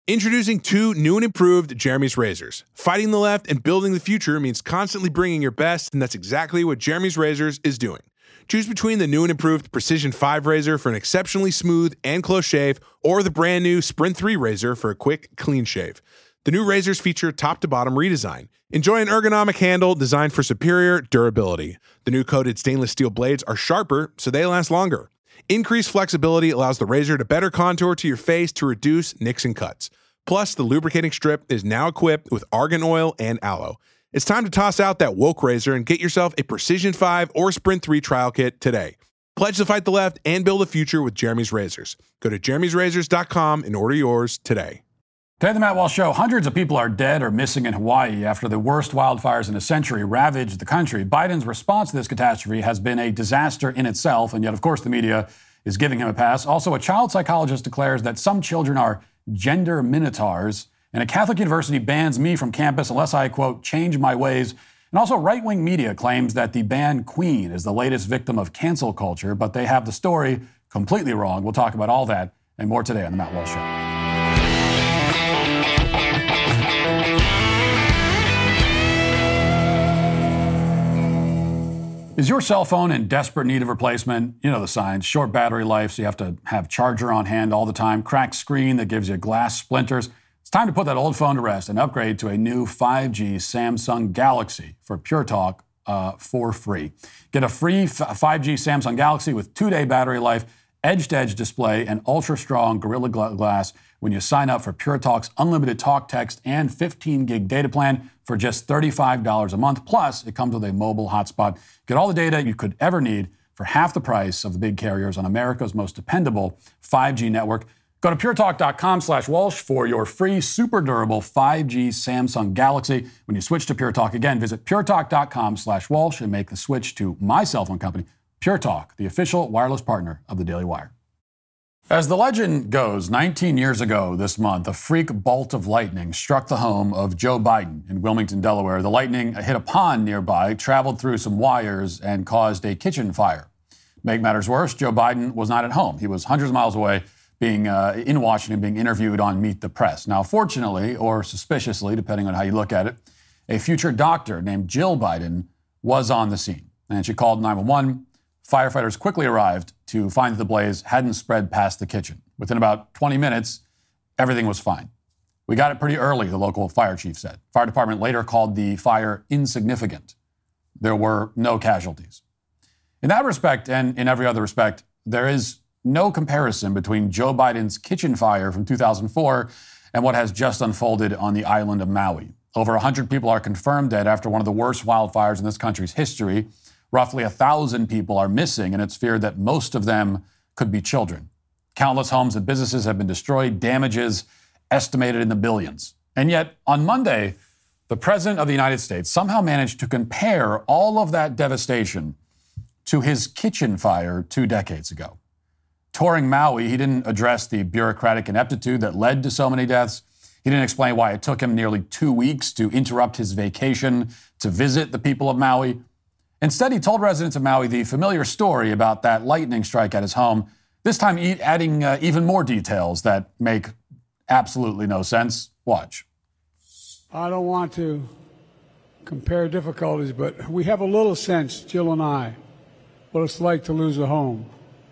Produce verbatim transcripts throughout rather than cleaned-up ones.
Introducing two new and improved Jeremy's razors. Fighting the left and building the future means constantly bringing your best, and that's exactly what Jeremy's Razors is doing. Choose between the new and improved Precision five razor for an exceptionally smooth and close shave, or the brand new Sprint three razor for a quick, clean shave. The new razors feature top-to-bottom redesign. Enjoy an ergonomic handle designed for superior durability. The new coated stainless steel blades are sharper, so they last longer. Increased flexibility allows the razor to better contour to your face to reduce nicks and cuts. Plus, the lubricating strip is now equipped with argan oil and aloe. It's time to toss out that woke razor and get yourself a Precision five or Sprint three trial kit today. Pledge to fight the left and build a future with Jeremy's Razors. Go to jeremy's razors dot com and order yours today. Today, the Matt Walsh Show. Hundreds of people are dead or missing in Hawaii after the worst wildfires in a century ravaged the country. Biden's response to this catastrophe has been a disaster in itself, and yet, of course, the media is giving him a pass. Also, a child psychologist declares that some children are gender minotaurs, and a Catholic university bans me from campus unless I, quote, change my ways. And also, right-wing media claims that the band Queen is the latest victim of cancel culture, but they have the story completely wrong. We'll talk about all that and more today on The Matt Walsh Show. Is your cell phone in desperate need of replacement? You know the signs. Short battery life, so you have to have charger on hand all the time. Cracked screen that gives you glass splinters. It's time to put that old phone to rest and upgrade to a new five G Samsung Galaxy for Pure Talk uh, for free. Get a free f- five G Samsung Galaxy with two-day battery life, edge-to-edge display, and ultra-strong Gorilla Glass when you sign up for Pure Talk's unlimited talk, text, and fifteen gig data plan for just thirty-five dollars a month. Plus, it comes with a mobile hotspot. Get all the data you could ever need for half the price of the big carriers on America's most dependable five G network. Go to puretalk.com slash Walsh for your free, super durable five G Samsung Galaxy. When you switch to Pure Talk, again, visit puretalk.com slash Walsh and make the switch to my cell phone company, Pure Talk, the official wireless partner of the Daily Wire. As the legend goes, nineteen years ago this month, a freak bolt of lightning struck the home of Joe Biden in Wilmington, Delaware. The lightning hit a pond nearby, traveled through some wires, and caused a kitchen fire. Make matters worse, Joe Biden was not at home. He was hundreds of miles away, being uh, in Washington, being interviewed on Meet the Press. Now, fortunately, or suspiciously, depending on how you look at it, a future doctor named Jill Biden was on the scene, and she called nine one one. Firefighters quickly arrived to find that the blaze hadn't spread past the kitchen. Within about twenty minutes, everything was fine. We got it pretty early, the local fire chief said. Fire department later called the fire insignificant. There were no casualties. In that respect, and in every other respect, there is no comparison between Joe Biden's kitchen fire from two thousand four and what has just unfolded on the island of Maui. Over one hundred people are confirmed dead after one of the worst wildfires in this country's history. Roughly one thousand people are missing, and it's feared that most of them could be children. Countless homes and businesses have been destroyed, damages estimated in the billions. And yet, on Monday, the President of the United States somehow managed to compare all of that devastation to his kitchen fire two decades ago. Touring Maui, he didn't address the bureaucratic ineptitude that led to so many deaths. He didn't explain why it took him nearly two weeks to interrupt his vacation to visit the people of Maui. Instead, he told residents of Maui the familiar story about that lightning strike at his home, this time adding uh, even more details that make absolutely no sense. Watch. I don't want to compare difficulties, but we have a little sense, Jill and I, what it's like to lose a home.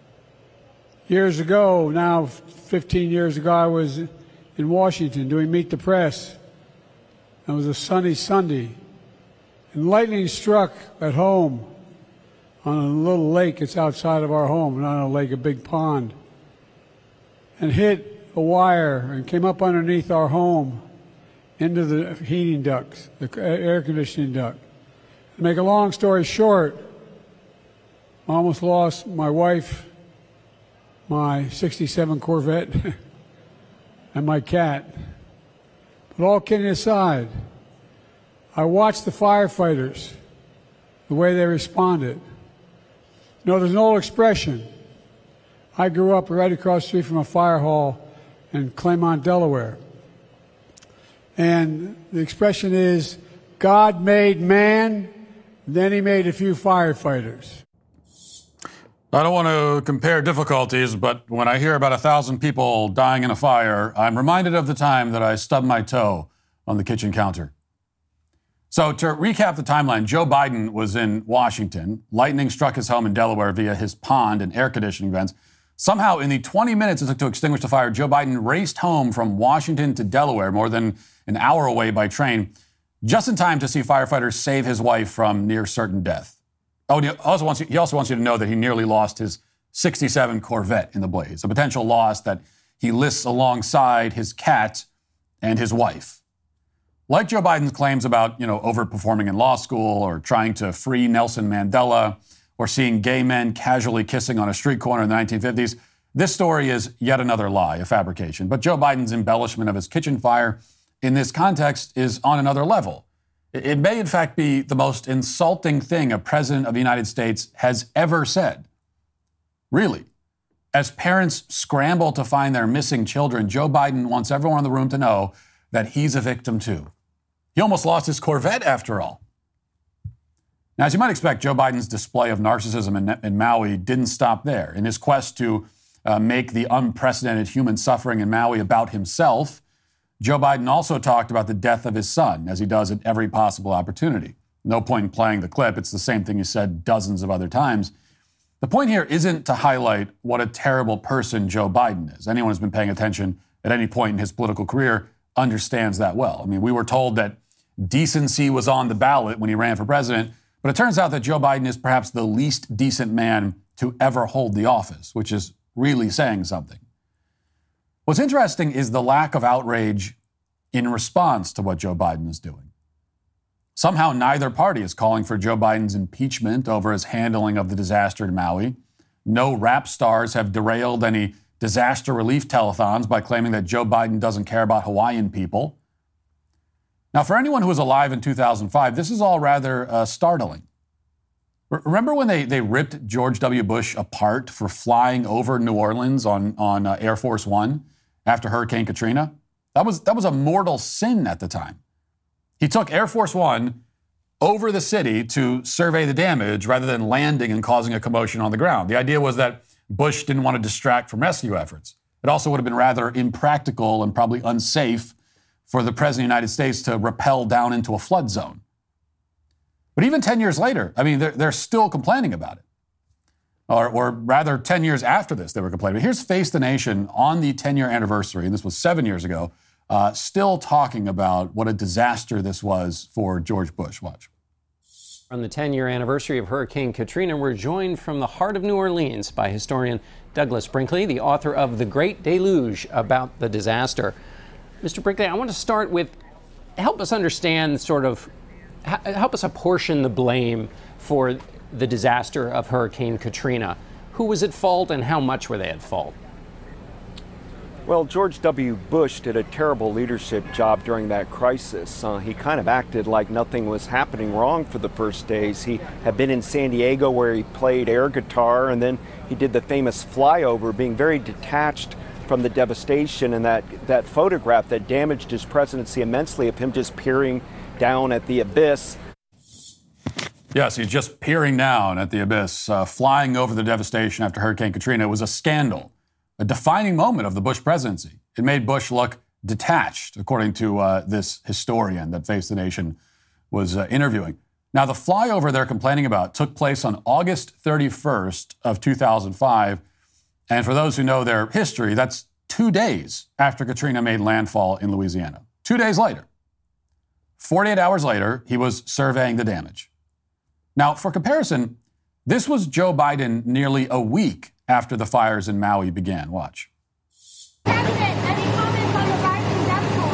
Years ago, now fifteen years ago, I was in Washington doing Meet the Press. It was a sunny Sunday. And lightning struck at home on a little lake. It's outside of our home, not a lake, a big pond, and hit a wire and came up underneath our home into the heating ducts, the air conditioning duct. To make a long story short, I almost lost my wife, my sixty-seven Corvette, and my cat. But all kidding aside, I watched the firefighters, the way they responded. You know, there's an old expression. I grew up right across the street from a fire hall in Claymont, Delaware. And the expression is, God made man, then he made a few firefighters. I don't want to compare difficulties, but when I hear about a thousand people dying in a fire, I'm reminded of the time that I stubbed my toe on the kitchen counter. So to recap the timeline, Joe Biden was in Washington. Lightning struck his home in Delaware via his pond and air conditioning vents. Somehow, in the twenty minutes it took to extinguish the fire, Joe Biden raced home from Washington to Delaware, more than an hour away by train, just in time to see firefighters save his wife from near certain death. Oh, and he also wants you, he also wants you to know that he nearly lost his sixty-seven Corvette in the blaze, a potential loss that he lists alongside his cat and his wife. Like Joe Biden's claims about, you know, overperforming in law school or trying to free Nelson Mandela or seeing gay men casually kissing on a street corner in the nineteen fifties, this story is yet another lie, a fabrication. But Joe Biden's embellishment of his kitchen fire in this context is on another level. It may, in fact, be the most insulting thing a president of the United States has ever said. Really. As parents scramble to find their missing children, Joe Biden wants everyone in the room to know that he's a victim too. He almost lost his Corvette after all. Now, as you might expect, Joe Biden's display of narcissism in, in Maui didn't stop there. In his quest to uh, make the unprecedented human suffering in Maui about himself, Joe Biden also talked about the death of his son, as he does at every possible opportunity. No point in playing the clip. It's the same thing he said dozens of other times. The point here isn't to highlight what a terrible person Joe Biden is. Anyone who's been paying attention at any point in his political career understands that well. I mean, we were told that decency was on the ballot when he ran for president, but it turns out that Joe Biden is perhaps the least decent man to ever hold the office, which is really saying something. What's interesting is the lack of outrage in response to what Joe Biden is doing. Somehow neither party is calling for Joe Biden's impeachment over his handling of the disaster in Maui. No rap stars have derailed any disaster relief telethons by claiming that Joe Biden doesn't care about Hawaiian people. Now, for anyone who was alive in two thousand five, this is all rather uh, startling. Remember when they, they ripped George W. Bush apart for flying over New Orleans on, on uh, Air Force One after Hurricane Katrina? That was, that was a mortal sin at the time. He took Air Force One over the city to survey the damage rather than landing and causing a commotion on the ground. The idea was that Bush didn't want to distract from rescue efforts. It also would have been rather impractical and probably unsafe for the President of the United States to rappel down into a flood zone. But even ten years later, I mean, they're, they're still complaining about it. Or, or rather, ten years after this, they were complaining. But here's Face the Nation on the ten-year anniversary, and this was seven years ago, uh, still talking about what a disaster this was for George Bush. Watch. On the ten-year anniversary of Hurricane Katrina, we're joined from the heart of New Orleans by historian Douglas Brinkley, the author of The Great Deluge about the disaster. Mister Brinkley, I want to start with, help us understand sort of, help us apportion the blame for the disaster of Hurricane Katrina. Who was at fault and how much were they at fault? Well, George W. Bush did a terrible leadership job during that crisis. Uh, he kind of acted like nothing was happening wrong for the first days. He had been in San Diego where he played air guitar, and then he did the famous flyover, being very detached from the devastation, and that, that photograph that damaged his presidency immensely of him just peering down at the abyss. Yes, he's just peering down at the abyss, uh, flying over the devastation after Hurricane Katrina. It was a scandal, a defining moment of the Bush presidency. It made Bush look detached, according to uh, this historian that Face the Nation was uh, interviewing. Now, the flyover they're complaining about took place on August thirty-first of two thousand five. And for those who know their history, that's two days after Katrina made landfall in Louisiana. Two days later. forty-eight hours later, he was surveying the damage. Now, for comparison, this was Joe Biden nearly a week after the fires in Maui began. Watch. President, any comments on the rising death toll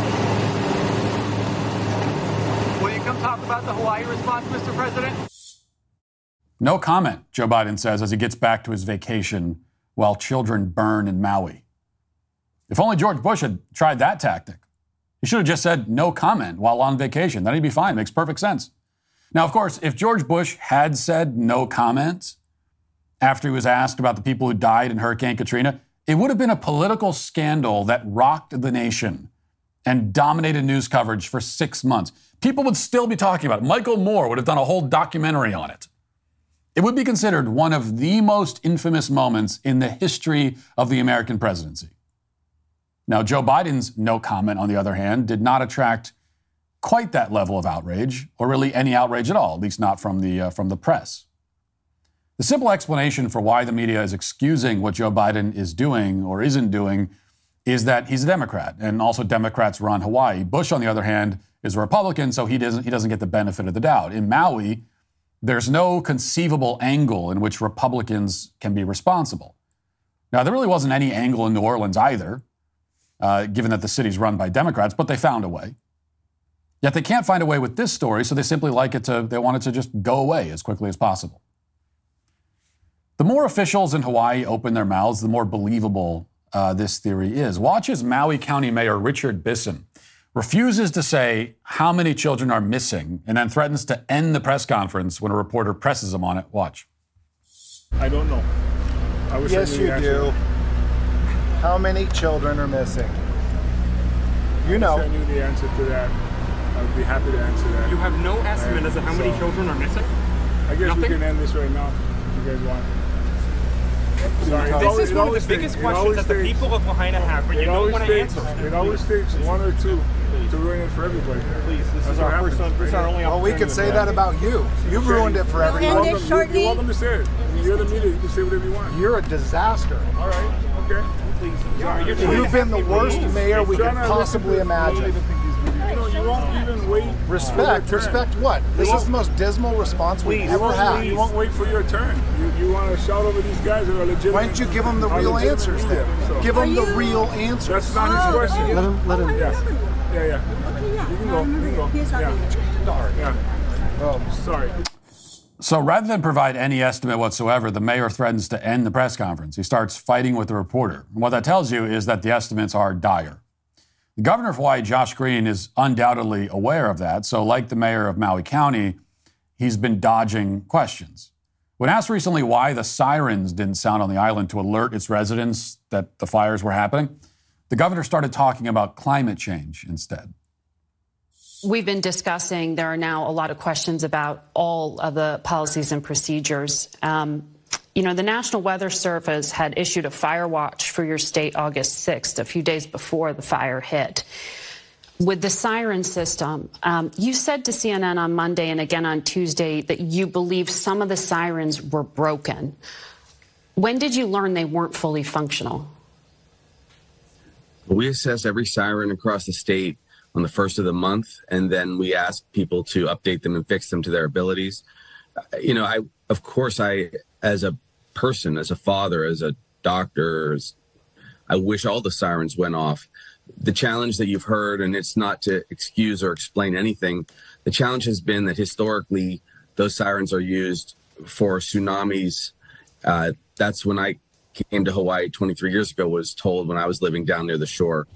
in Maui? Will you come talk about the Hawaii response, Mister President? No comment, Joe Biden says as he gets back to his vacation while children burn in Maui. If only George Bush had tried that tactic. He should have just said no comment while on vacation. Then he'd be fine. Makes perfect sense. Now, of course, if George Bush had said no comment after he was asked about the people who died in Hurricane Katrina, it would have been a political scandal that rocked the nation and dominated news coverage for six months. People would still be talking about it. Michael Moore would have done a whole documentary on it. It would be considered one of the most infamous moments in the history of the American presidency. Now, Joe Biden's no comment, on the other hand, did not attract quite that level of outrage, or really any outrage at all, at least not from the, uh, from the press. The simple explanation for why the media is excusing what Joe Biden is doing or isn't doing is that he's a Democrat, and also Democrats run Hawaii. Bush, on the other hand, is a Republican, so he doesn't, he doesn't get the benefit of the doubt. In Maui, there's no conceivable angle in which Republicans can be responsible. Now, there really wasn't any angle in New Orleans either, uh, given that the city's run by Democrats, but they found a way. Yet they can't find a way with this story, so they simply like it to, they want it to just go away as quickly as possible. The more officials in Hawaii open their mouths, the more believable uh, this theory is. Watch as Maui County Mayor Richard Bisson refuses to say how many children are missing and then threatens to end the press conference when a reporter presses him on it. Watch. I don't know. I wish yes, I knew you do. How many children are missing? You know. I wish I knew the answer to that. I would be happy to answer that. You have no estimate and as to how many so, children are missing? I guess Nothing? we can end this right now if you guys want. Sorry, this always, is one of the biggest questions that the takes, people of Lahaina have, but you don't want to takes, answer. It always takes one or two to ruin it for everybody. Please, this That's is our first, this is our only Well, we could say that about you. You ruined it for everyone. You're welcome, you're welcome to say it. You're the media. You can say whatever you want. You're a disaster. All right. Okay. Please. Yeah, you're You've been the worst mayor we could possibly imagine. You know, you won't even wait. Respect. Respect what? This is the most dismal response we've You ever won't, had. you won't wait for your turn. You, you want to shout over these guys that are legitimate. Why don't you give them the are real legitimate answers media, then? so. Give them the real answers. That's not his question. Let him. Let him. Yeah. Yeah, yeah. You can go. You can go. Yeah. Yeah. Oh, sorry. So rather than provide any estimate whatsoever, the mayor threatens to end the press conference. He starts fighting with the reporter. And what that tells you is that the estimates are dire. The governor of Hawaii, Josh Green, is undoubtedly aware of that. So like the mayor of Maui County, he's been dodging questions. When asked recently why the sirens didn't sound on the island to alert its residents that the fires were happening, the governor started talking about climate change instead. We've been discussing, there are now a lot of questions about all of the policies and procedures. Um, you know, the National Weather Service had issued a fire watch for your state August sixth, a few days before the fire hit. With the siren system, um, you said to C N N on Monday and again on Tuesday that you believe some of the sirens were broken. When did you learn they weren't fully functional? We assess every siren across the state on the first of the month, and then we ask people to update them and fix them to their abilities. You know, I, of course, I, as a person, as a father, as a doctor, as, I wish all the sirens went off. The challenge that you've heard, and it's not to excuse or explain anything, the challenge has been that historically those sirens are used for tsunamis. Uh, that's when I came to Hawaii twenty-three years ago, was told when I was living down near the shore.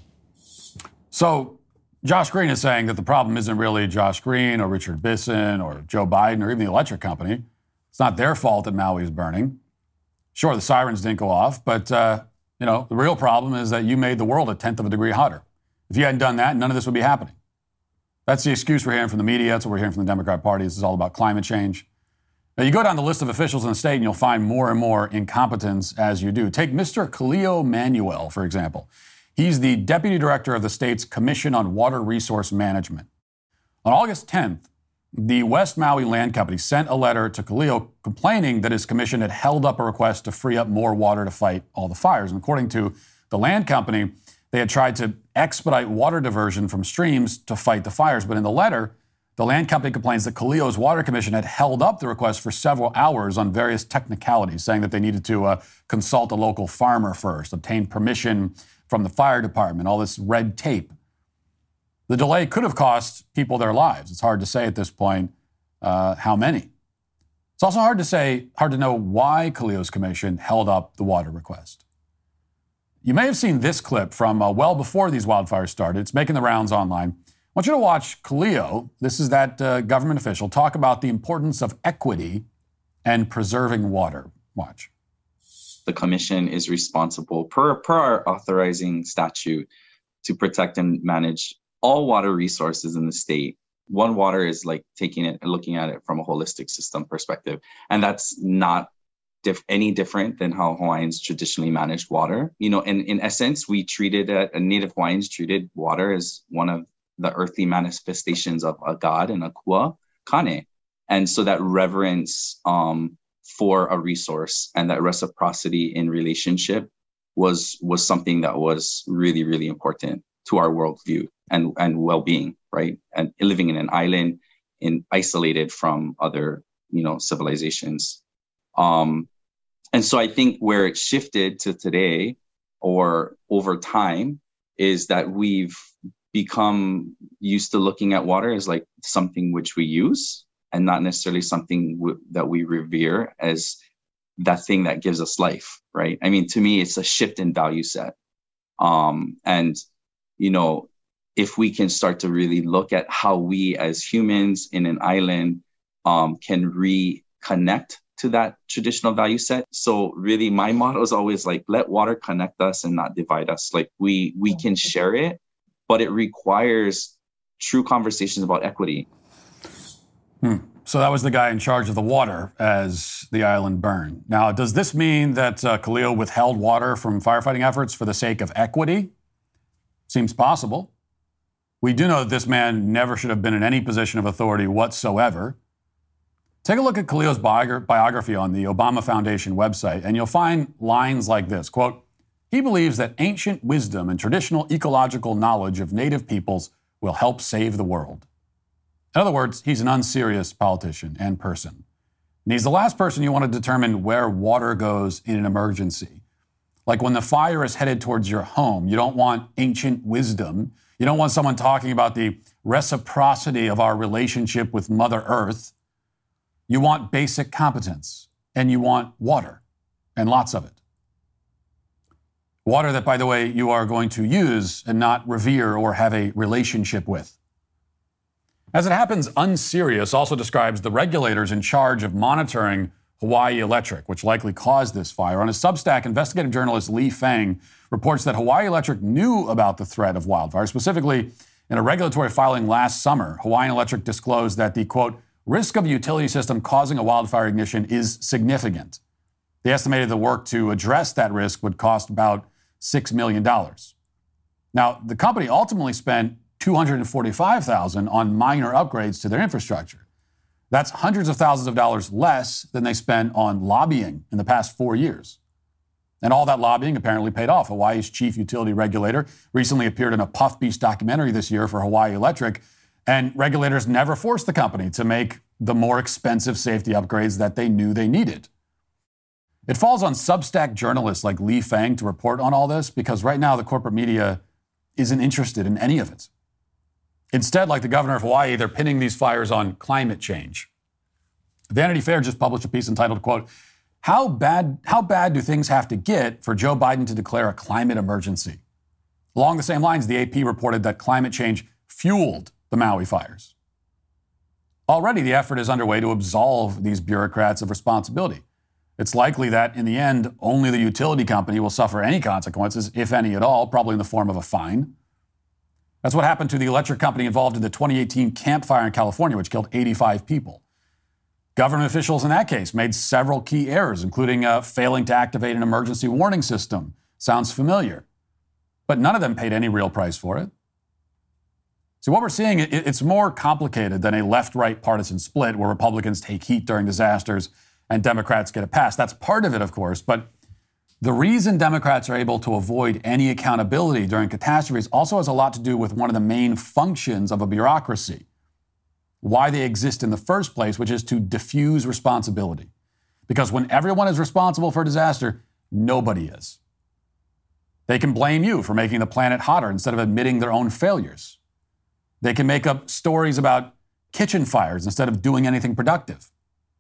So Josh Green is saying that the problem isn't really Josh Green or Richard Bisson or Joe Biden or even the electric company. It's not their fault that Maui is burning. Sure, the sirens didn't go off, but, uh, you know, the real problem is that you made the world a tenth of a degree hotter. If you hadn't done that, none of this would be happening. That's the excuse we're hearing from the media. That's what we're hearing from the Democrat Party. This is all about climate change. Now, you go down the list of officials in the state and you'll find more and more incompetence as you do. Take Mister Khalil Manuel, for example. He's the deputy director of the state's Commission on Water Resource Management. On August tenth, the West Maui Land Company sent a letter to Khalil complaining that his commission had held up a request to free up more water to fight all the fires. And according to the land company, they had tried to expedite water diversion from streams to fight the fires. But in the letter, the land company complains that Khalil's Water Commission had held up the request for several hours on various technicalities, saying that they needed to uh, consult a local farmer first, obtain permission from the fire department, all this red tape. The delay could have cost people their lives. It's hard to say at this point uh, how many. It's also hard to say, hard to know why Khalil's commission held up the water request. You may have seen this clip from uh, well before these wildfires started. It's making the rounds online. I want you to watch Khalil, this is that uh, government official, talk about the importance of equity and preserving water. Watch. The commission is responsible per, per our authorizing statute to protect and manage all water resources in the state. One Water is like taking it and looking at it from a holistic system perspective. And that's not diff- any different than how Hawaiians traditionally managed water. You know, in, in essence, we treated, uh, Native Hawaiians treated water as one of the earthly manifestations of a god and a kua kane. And so that reverence um, for a resource and that reciprocity in relationship was was something that was really, really important to our worldview and, and well-being, right? And living in an island, in isolated from other, you know, civilizations. Um, and so I think where it shifted to today or over time is that we've become used to looking at water as like something which we use and not necessarily something w- that we revere as that thing that gives us life, right? I mean, to me, it's a shift in value set. Um, and, you know, if we can start to really look at how we as humans in an island um, can reconnect to that traditional value set. So really my motto is always like, let water connect us and not divide us. Like we we can share it, but it requires true conversations about equity. Hmm. So that was the guy in charge of the water as the island burned. Now, does this mean that uh, Khalil withheld water from firefighting efforts for the sake of equity? Seems possible. We do know that this man never should have been in any position of authority whatsoever. Take a look at Khalil's biogra- biography on the Obama Foundation website, and you'll find lines like this, quote, he believes that ancient wisdom and traditional ecological knowledge of native peoples will help save the world. In other words, he's an unserious politician and person. And he's the last person you want to determine where water goes in an emergency. Like when the fire is headed towards your home, you don't want ancient wisdom. You don't want someone talking about the reciprocity of our relationship with Mother Earth. You want basic competence, and you want water, and lots of it. Water that, by the way, you are going to use and not revere or have a relationship with. As it happens, unserious also describes the regulators in charge of monitoring Hawaii Electric, which likely caused this fire. On his Substack, investigative journalist Lee Fang reports that Hawaii Electric knew about the threat of wildfire. Specifically, in a regulatory filing last summer, Hawaiian Electric disclosed that the, quote, risk of a utility system causing a wildfire ignition is significant. They estimated the work to address that risk would cost about six million dollars. Now, the company ultimately spent two hundred forty-five thousand dollars on minor upgrades to their infrastructure. That's hundreds of thousands of dollars less than they spent on lobbying in the past four years. And all that lobbying apparently paid off. Hawaii's chief utility regulator recently appeared in a Puff Piece documentary this year for Hawaii Electric, and regulators never forced the company to make the more expensive safety upgrades that they knew they needed. It falls on Substack journalists like Lee Fang to report on all this because right now the corporate media isn't interested in any of it. Instead, like the governor of Hawaii, they're pinning these fires on climate change. Vanity Fair just published a piece entitled, quote, How bad, how bad do things have to get for Joe Biden to declare a climate emergency? Along the same lines, the A P reported that climate change fueled the Maui fires. Already, the effort is underway to absolve these bureaucrats of responsibility. It's likely that, in the end, only the utility company will suffer any consequences, if any at all, probably in the form of a fine. That's what happened to the electric company involved in the twenty eighteen Camp Fire in California, which killed eighty-five people. Government officials in that case made several key errors, including uh, failing to activate an emergency warning system. Sounds familiar. But none of them paid any real price for it. So what we're seeing, it, it's more complicated than a left-right partisan split where Republicans take heat during disasters and Democrats get a pass. That's part of it, of course, but the reason Democrats are able to avoid any accountability during catastrophes also has a lot to do with one of the main functions of a bureaucracy, why they exist in the first place, which is to diffuse responsibility. Because when everyone is responsible for a disaster, nobody is. They can blame you for making the planet hotter instead of admitting their own failures. They can make up stories about kitchen fires instead of doing anything productive.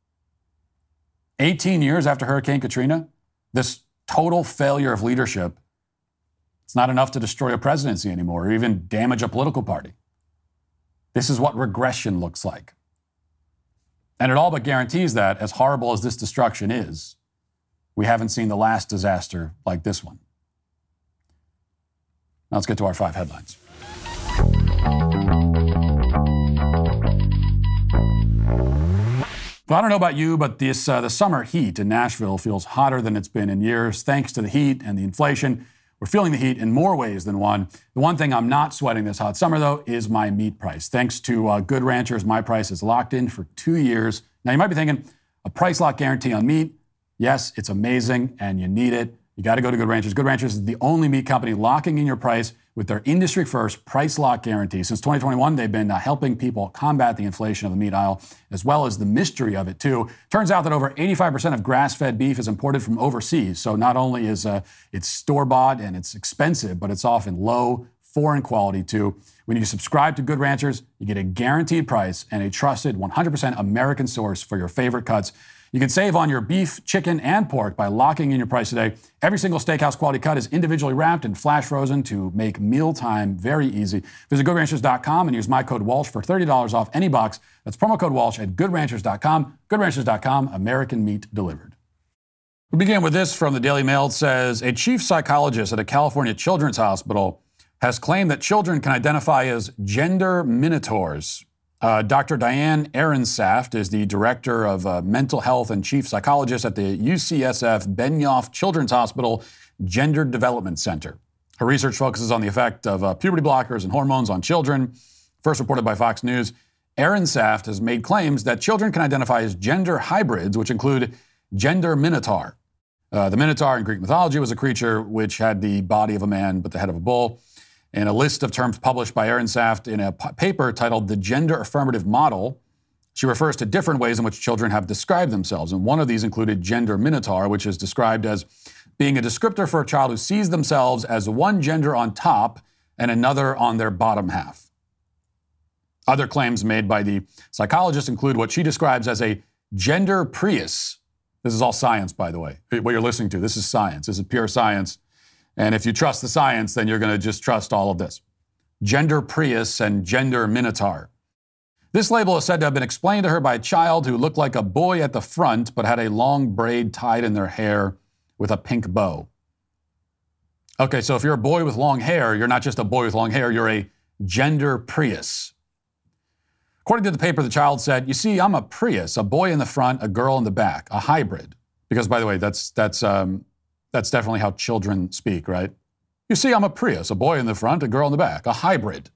eighteen years after Hurricane Katrina, this total failure of leadership, it's not enough to destroy a presidency anymore or even damage a political party. This is what regression looks like. And it all but guarantees that, as horrible as this destruction is, we haven't seen the last disaster like this one. Now let's get to our five headlines. Well, I don't know about you, but this uh, the summer heat in Nashville feels hotter than it's been in years. Thanks to the heat and the inflation, we're feeling the heat in more ways than one. The one thing I'm not sweating this hot summer, though, is my meat price. Thanks to uh, Good Ranchers, my price is locked in for two years. Now, you might be thinking, a price lock guarantee on meat? Yes, it's amazing, and you need it. You got to go to Good Ranchers. Good Ranchers is the only meat company locking in your price with their industry-first price lock guarantee. Since twenty twenty-one, they've been uh, helping people combat the inflation of the meat aisle, as well as the mystery of it, too. Turns out that over eighty-five percent of grass-fed beef is imported from overseas. So not only is uh, it store-bought and it's expensive, but it's often low, foreign quality, too. When you subscribe to Good Ranchers, you get a guaranteed price and a trusted one hundred percent American source for your favorite cuts. You can save on your beef, chicken, and pork by locking in your price today. Every single steakhouse quality cut is individually wrapped and flash frozen to make mealtime very easy. Visit good ranchers dot com and use my code Walsh for thirty dollars off any box. That's promo code Walsh at good ranchers dot com. good ranchers dot com, American meat delivered. We begin with this from the Daily Mail. It says, a chief psychologist at a California children's hospital has claimed that children can identify as gender minotaurs. Uh, Doctor Diane Ehrensaft is the director of uh, mental health and chief psychologist at the U C S F Benioff Children's Hospital Gender Development Center. Her research focuses on the effect of uh, puberty blockers and hormones on children. First reported by Fox News, Ehrensaft has made claims that children can identify as gender hybrids, which include gender minotaur. Uh, the minotaur in Greek mythology was a creature which had the body of a man but the head of a bull. In a list of terms published by Ehrensaft in a p- paper titled The Gender Affirmative Model, she refers to different ways in which children have described themselves. And one of these included gender minotaur, which is described as being a descriptor for a child who sees themselves as one gender on top and another on their bottom half. Other claims made by the psychologist include what she describes as a gender Prius. This is all science, by the way. What you're listening to, this is science. This is pure science. And if you trust the science, then you're going to just trust all of this. Gender Prius and gender minotaur. This label is said to have been explained to her by a child who looked like a boy at the front but had a long braid tied in their hair with a pink bow. Okay, so if you're a boy with long hair, you're not just a boy with long hair, you're a gender Prius. According to the paper, the child said, you see, I'm a Prius, a boy in the front, a girl in the back, a hybrid. Because, by the way, that's that's um, that's definitely how children speak, right? You see, I'm a Prius, a boy in the front, a girl in the back, a hybrid.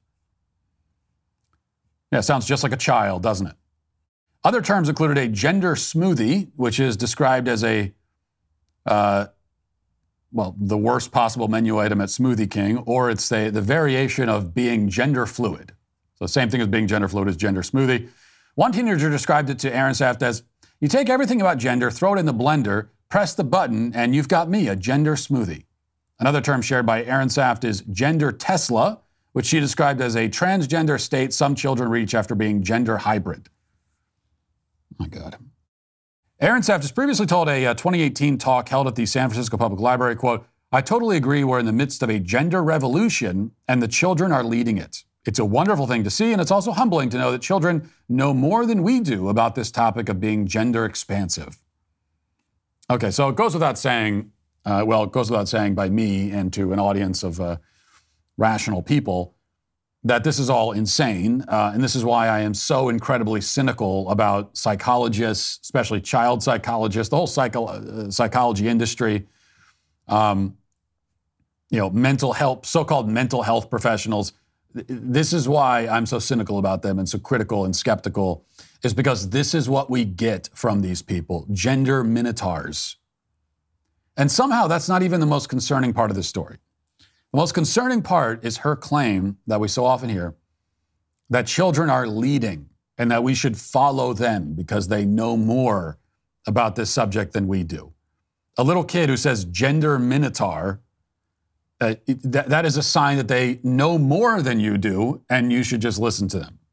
Yeah, sounds just like a child, doesn't it? Other terms included a gender smoothie, which is described as a, uh, well, the worst possible menu item at Smoothie King, or it's a, the variation of being gender fluid. So same thing as being gender fluid as gender smoothie. One teenager described it to Ehrensaft as, you take everything about gender, throw it in the blender, press the button, and you've got me, a gender smoothie. Another term shared by Ehrensaft is gender Tesla, which she described as a transgender state some children reach after being gender hybrid. Oh my God. Ehrensaft has previously told a uh, twenty eighteen talk held at the San Francisco Public Library, quote, I totally agree we're in the midst of a gender revolution and the children are leading it. It's a wonderful thing to see, and it's also humbling to know that children know more than we do about this topic of being gender expansive. Okay, so it goes without saying, uh, well, it goes without saying by me and to an audience of uh, rational people that this is all insane, uh, and this is why I am so incredibly cynical about psychologists, especially child psychologists, the whole psycho- uh, psychology industry, um, you know, mental health, so-called mental health professionals. This is why I'm so cynical about them and so critical and skeptical, is because this is what we get from these people, gender minotaurs. And somehow that's not even the most concerning part of this story. The most concerning part is her claim that we so often hear that children are leading and that we should follow them because they know more about this subject than we do. A little kid who says gender minotaur, uh, that, that is a sign that they know more than you do and you should just listen to them.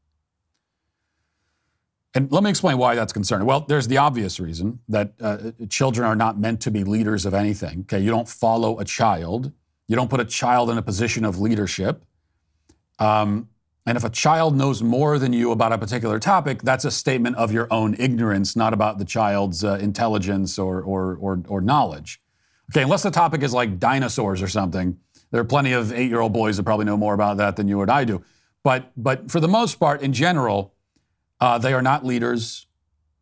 And let me explain why that's concerning. Well, there's the obvious reason that uh, children are not meant to be leaders of anything. Okay, you don't follow a child. You don't put a child in a position of leadership. Um, and if a child knows more than you about a particular topic, that's a statement of your own ignorance, not about the child's uh, intelligence or, or, or, or knowledge. Okay, unless the topic is like dinosaurs or something, there are plenty of eight-year-old boys that probably know more about that than you and I do. But, but for the most part, in general, Uh, they are not leaders.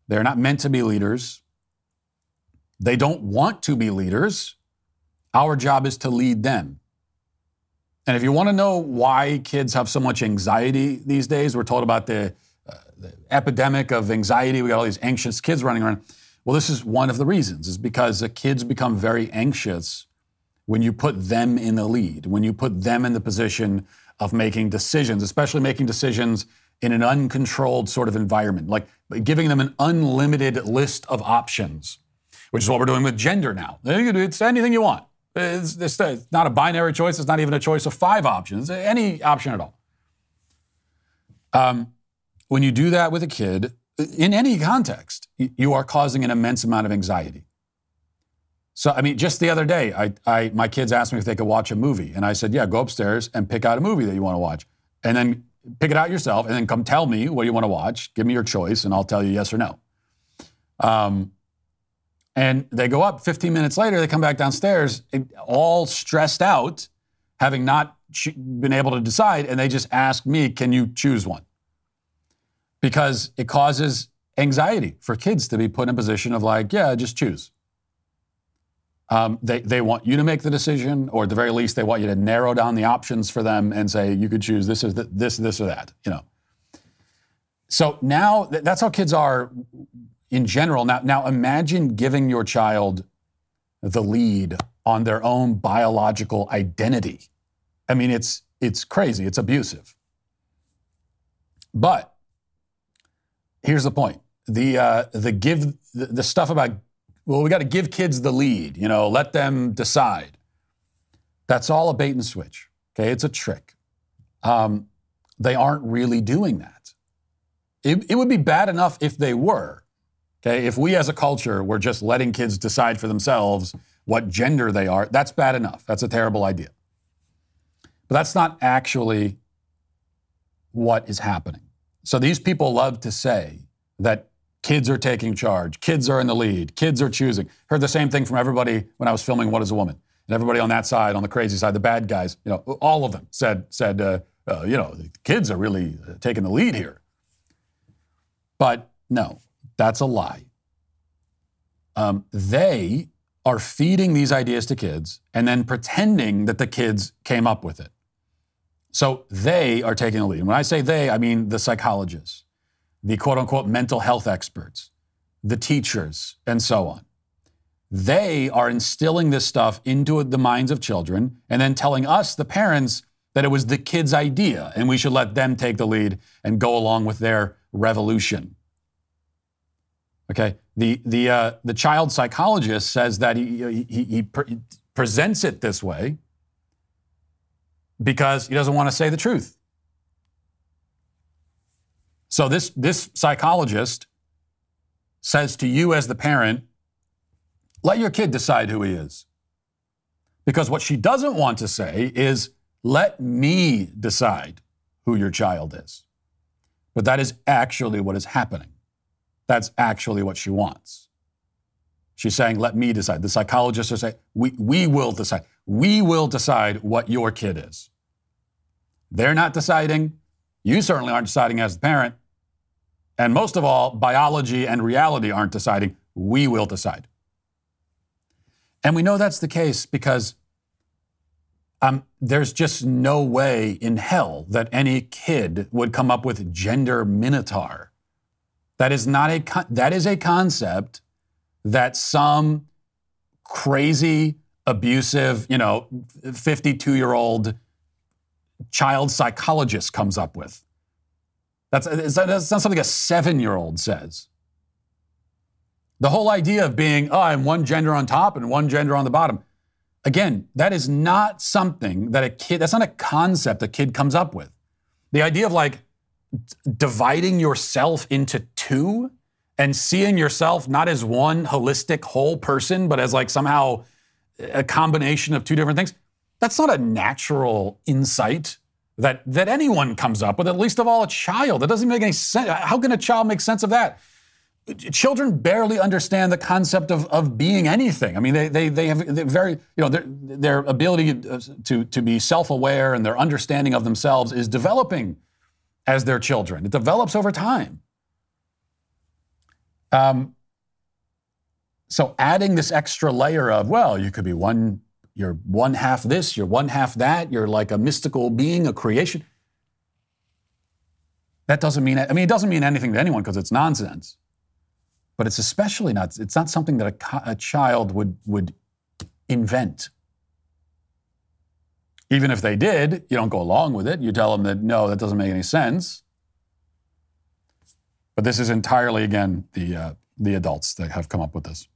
They're not meant to be leaders. They don't want to be leaders. Our job is to lead them. And if you want to know why kids have so much anxiety these days, we're told about the, uh, the epidemic of anxiety. We got all these anxious kids running around. Well, this is one of the reasons, is because the kids become very anxious when you put them in the lead, when you put them in the position of making decisions, especially making decisions in an uncontrolled sort of environment, like giving them an unlimited list of options, which is what we're doing with gender now. It's anything you want. It's, it's not a binary choice. It's not even a choice of five options, any option at all. Um, when you do that with a kid, in any context, you are causing an immense amount of anxiety. So, I mean, just the other day, I, I, my kids asked me if they could watch a movie. And I said, yeah, go upstairs and pick out a movie that you want to watch. And then pick it out yourself and then come tell me what you want to watch. Give me your choice and I'll tell you yes or no. Um, and they go up fifteen minutes later, they come back downstairs all stressed out, having not ch- been able to decide. And they just ask me, can you choose one? Because it causes anxiety for kids to be put in a position of like, yeah, just choose. Um, they, they want you to make the decision, or at the very least, they want you to narrow down the options for them and say, you could choose this, is the, this, this, or that, you know. So now that's how kids are in general. Now, now imagine giving your child the lead on their own biological identity. I mean, it's, it's crazy. It's abusive. But here's the point. The, uh, the give, the, the stuff about, well, we got to give kids the lead, you know, let them decide. That's all a bait and switch, okay? It's a trick. Um, they aren't really doing that. It, it would be bad enough if they were, okay? If we as a culture were just letting kids decide for themselves what gender they are, that's bad enough. That's a terrible idea. But that's not actually what is happening. So these people love to say that kids are taking charge. Kids are in the lead. Kids are choosing. Heard the same thing from everybody when I was filming What is a Woman? And everybody on that side, on the crazy side, the bad guys, you know, all of them said, said, uh, uh, you know, the kids are really uh, taking the lead here. But no, that's a lie. Um, they are feeding these ideas to kids and then pretending that the kids came up with it. So they are taking the lead. And when I say they, I mean the psychologists, the quote-unquote mental health experts, the teachers, and so on. They are instilling this stuff into the minds of children and then telling us, the parents, that it was the kids' idea and we should let them take the lead and go along with their revolution. Okay? The the uh, the child psychologist says that he, he, he pre- presents it this way because he doesn't want to say the truth. So this, this psychologist says to you as the parent, let your kid decide who he is. Because what she doesn't want to say is, let me decide who your child is. But that is actually what is happening. That's actually what she wants. She's saying, let me decide. The psychologists are saying, we, we will decide. We will decide what your kid is. They're not deciding. You certainly aren't deciding as the parent. And most of all, biology and reality aren't deciding. We will decide. And we know that's the case because um, there's just no way in hell that any kid would come up with gender minotaur. That is not a con- that is a concept that some crazy, abusive, you know, fifty-two-year-old child psychologist comes up with. That's, that's not something a seven-year-old says. The whole idea of being, oh, I'm one gender on top and one gender on the bottom. Again, that is not something that a kid, that's not a concept a kid comes up with. The idea of like d- dividing yourself into two and seeing yourself not as one holistic whole person, but as like somehow a combination of two different things. That's not a natural insight that, that anyone comes up with, at least of all a child. That doesn't make any sense. How can a child make sense of that? Children barely understand the concept of, of being anything. I mean, they they they have very, you know, their, their ability to, to be self-aware and their understanding of themselves is developing as their children. It develops over time. Um, so adding this extra layer of, well, you could be one, you're one half this, you're one half that, you're like a mystical being, a creation. That doesn't mean, I mean, it doesn't mean anything to anyone because it's nonsense. But it's especially not, it's not something that a, a child would, would invent. Even if they did, you don't go along with it. You tell them that, no, that doesn't make any sense. But this is entirely, again, the uh, the adults that have come up with this.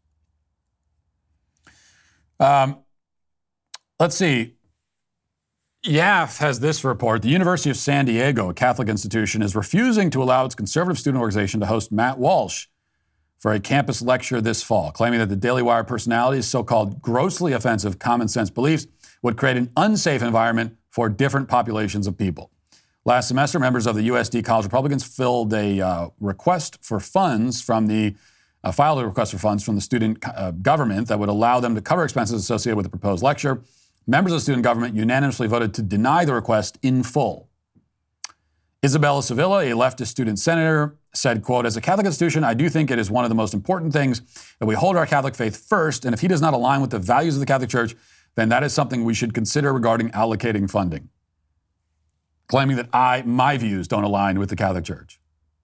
Um, let's see. Y A F has this report. The University of San Diego, a Catholic institution, is refusing to allow its conservative student organization to host Matt Walsh for a campus lecture this fall, claiming that the Daily Wire personality's so-called grossly offensive common sense beliefs would create an unsafe environment for different populations of people. Last semester, members of the U S D College Republicans filled a uh, request for funds from the, uh, filed a request for funds from the student uh, government that would allow them to cover expenses associated with the proposed lecture. Members of the student government unanimously voted to deny the request in full. Isabella Sevilla, a leftist student senator, said, quote, as a Catholic institution, I do think it is one of the most important things that we hold our Catholic faith first, and if he does not align with the values of the Catholic Church, then that is something we should consider regarding allocating funding. Claiming that I, my views don't align with the Catholic Church.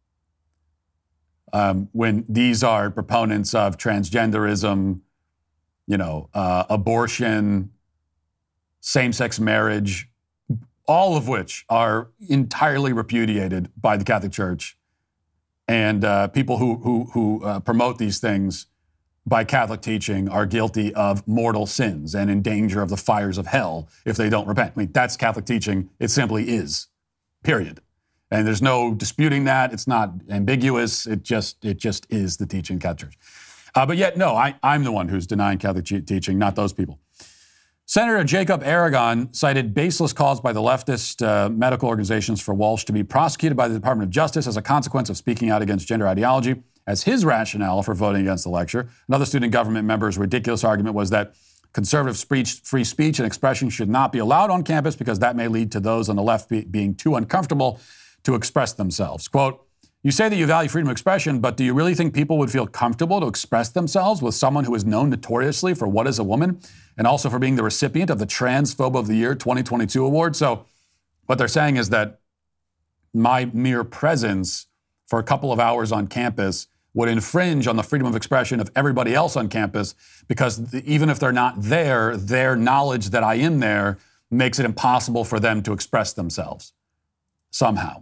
Um, when these are proponents of transgenderism, you know, uh, abortion, same-sex marriage, all of which are entirely repudiated by the Catholic Church, and uh, people who who, who uh, promote these things by Catholic teaching are guilty of mortal sins and in danger of the fires of hell if they don't repent. I mean, that's Catholic teaching. It simply is, period. And there's no disputing that. It's not ambiguous. It just it just is the teaching of the Catholic Church. Uh, but yet, no, I, I'm the one who's denying Catholic teaching, not those people. Senator Jacob Aragon cited baseless calls by the leftist uh, medical organizations for Walsh to be prosecuted by the Department of Justice as a consequence of speaking out against gender ideology as his rationale for voting against the lecture. Another student government member's ridiculous argument was that conservative speech, free speech and expression should not be allowed on campus because that may lead to those on the left be, being too uncomfortable to express themselves. Quote, you say that you value freedom of expression, but do you really think people would feel comfortable to express themselves with someone who is known notoriously for what is a woman and also for being the recipient of the Transphobe of the Year twenty twenty-two award? So what they're saying is that my mere presence for a couple of hours on campus would infringe on the freedom of expression of everybody else on campus because the, even if they're not there, their knowledge that I am there makes it impossible for them to express themselves somehow.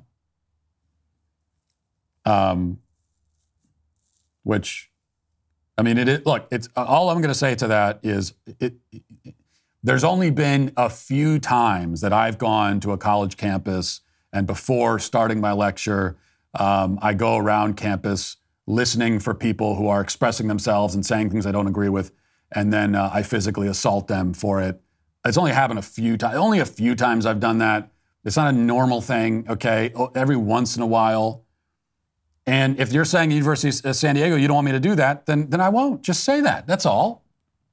Um, which, I mean, it, it look, it's all I'm going to say to that is it, it, there's only been a few times that I've gone to a college campus and before starting my lecture, um, I go around campus listening for people who are expressing themselves and saying things I don't agree with, and then uh, I physically assault them for it. It's only happened a few times. Only a few times I've done that. It's not a normal thing, okay? Every once in a while. And if you're saying University of San Diego, you don't want me to do that, then, then I won't. Just say that. That's all.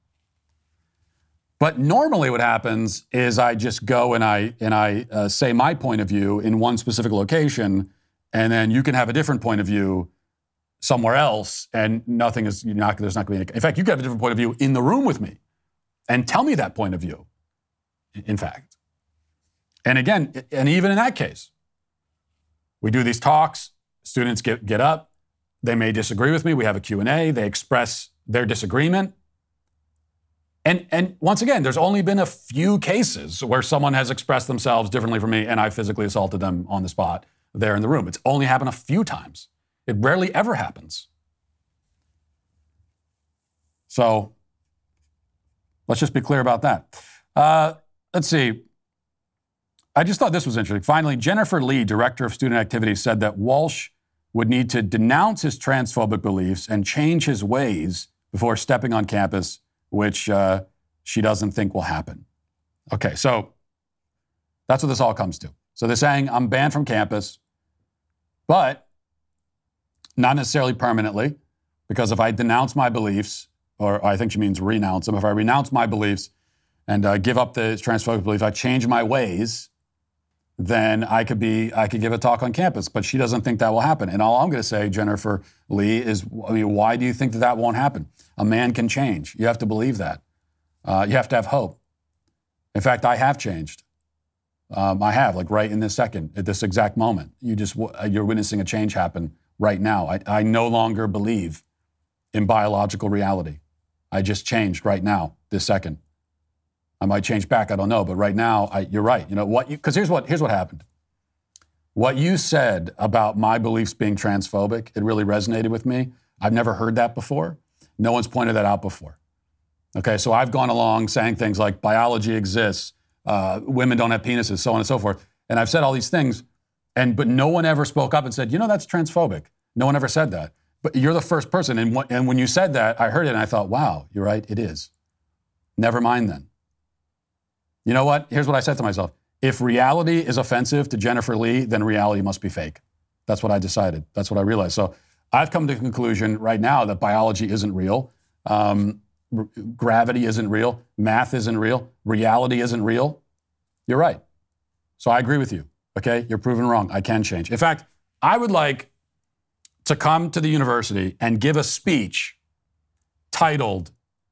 But normally what happens is I just go and I, and I uh, say my point of view in one specific location, and then you can have a different point of view somewhere else, and nothing is, you're not, there's not going to be any, in fact, you can have a different point of view in the room with me and tell me that point of view, in fact. And again, and even in that case, we do these talks, students get, get up, they may disagree with me, we have a Q and A, they express their disagreement. And, and once again, there's only been a few cases where someone has expressed themselves differently from me and I physically assaulted them on the spot there in the room. It's only happened a few times. It rarely ever happens. So let's just be clear about that. Uh, let's see. I just thought this was interesting. Finally, Jennifer Lee, Director of Student Activities, said that Walsh would need to denounce his transphobic beliefs and change his ways before stepping on campus, which uh, she doesn't think will happen. Okay, so that's what this all comes to. So they're saying I'm banned from campus, but not necessarily permanently, because if I denounce my beliefs, or I think she means renounce them, if I renounce my beliefs and uh, give up the transphobic beliefs, I change my ways, then I could be, I could give a talk on campus. But she doesn't think that will happen. And all I'm going to say, Jennifer Lee, is, I mean, why do you think that that won't happen? A man can change. You have to believe that. Uh, you have to have hope. In fact, I have changed. Um, I have, like right in this second, at this exact moment. You just, you're witnessing a change happen right now. I, I no longer believe in biological reality. I just changed right now, this second. I might change back, I don't know, but right now, I, you're right. You know what? Because here's what here's what happened. What you said about my beliefs being transphobic, it really resonated with me. I've never heard that before. No one's pointed that out before. Okay, so I've gone along saying things like biology exists, uh, women don't have penises, so on and so forth, and I've said all these things, and but no one ever spoke up and said, you know, that's transphobic. No one ever said that. But you're the first person, and, wh- and when you said that, I heard it and I thought, wow, you're right, it is. Never mind then. You know what? Here's what I said to myself. If reality is offensive to Jennifer Lee, then reality must be fake. That's what I decided. That's what I realized. So I've come to the conclusion right now that biology isn't real. Um, r- gravity isn't real. Math isn't real. Reality isn't real. You're right. So I agree with you. Okay? You're proven wrong. I can change. In fact, I would like to come to the university and give a speech titled,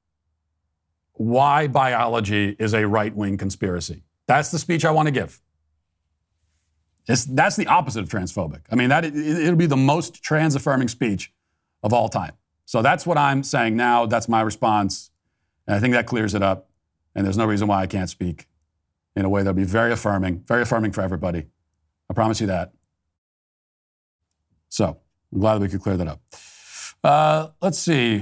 Why Biology is a Right-Wing Conspiracy. That's the speech I want to give. It's, that's the opposite of transphobic. I mean, that it, it'll be the most trans-affirming speech of all time. So that's what I'm saying now. That's my response. And I think that clears it up. And there's no reason why I can't speak in a way that'll be very affirming, very affirming for everybody. I promise you that. So I'm glad that we could clear that up. Uh, let's see.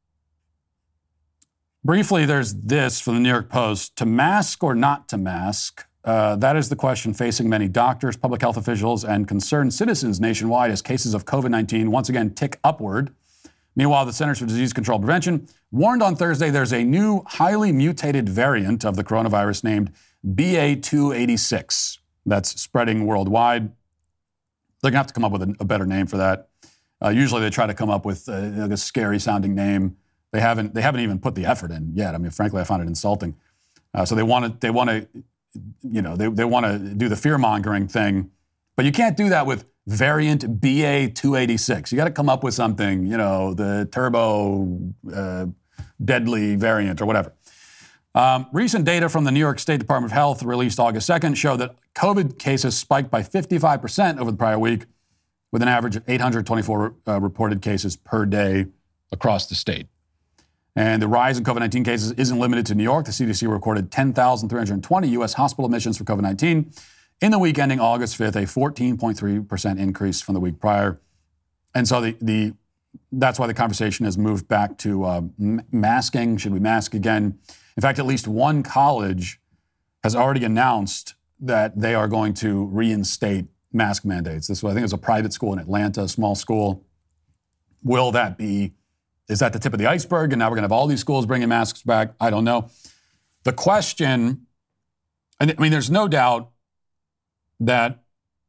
Briefly, there's this from the New York Post. To mask or not to mask? Uh, that is the question facing many doctors, public health officials, and concerned citizens nationwide as cases of covid nineteen once again tick upward. Meanwhile, the Centers for Disease Control and Prevention warned on Thursday there's a new highly mutated variant of the coronavirus named B A two eighty-six that's spreading worldwide. They're going to have to come up with a, a better name for that. Uh, usually they try to come up with uh, like a scary-sounding name. They haven't. They haven't even put the effort in yet. I mean, frankly, I found it insulting. Uh, so they want to. They want to. You know, they they want to do the fear-mongering thing, but you can't do that with variant B A two eighty-six. You got to come up with something. You know, the turbo uh, deadly variant or whatever. Um, recent data from the New York State Department of Health, released August second, show that COVID cases spiked by fifty-five percent over the prior week, with an average of eight hundred twenty-four uh, reported cases per day across the state. And the rise in COVID nineteen cases isn't limited to New York. The C D C recorded ten thousand three hundred twenty U S hospital admissions for COVID nineteen in the week ending August fifth, a fourteen point three percent increase from the week prior. And so the, the that's why the conversation has moved back to uh, m- masking. Should we mask again? In fact, at least one college has already announced that they are going to reinstate mask mandates. This was, I think it was a private school in Atlanta, a small school. Will that be, is that the tip of the iceberg? And now we're going to have all these schools bringing masks back? I don't know. The question, and I mean, there's no doubt that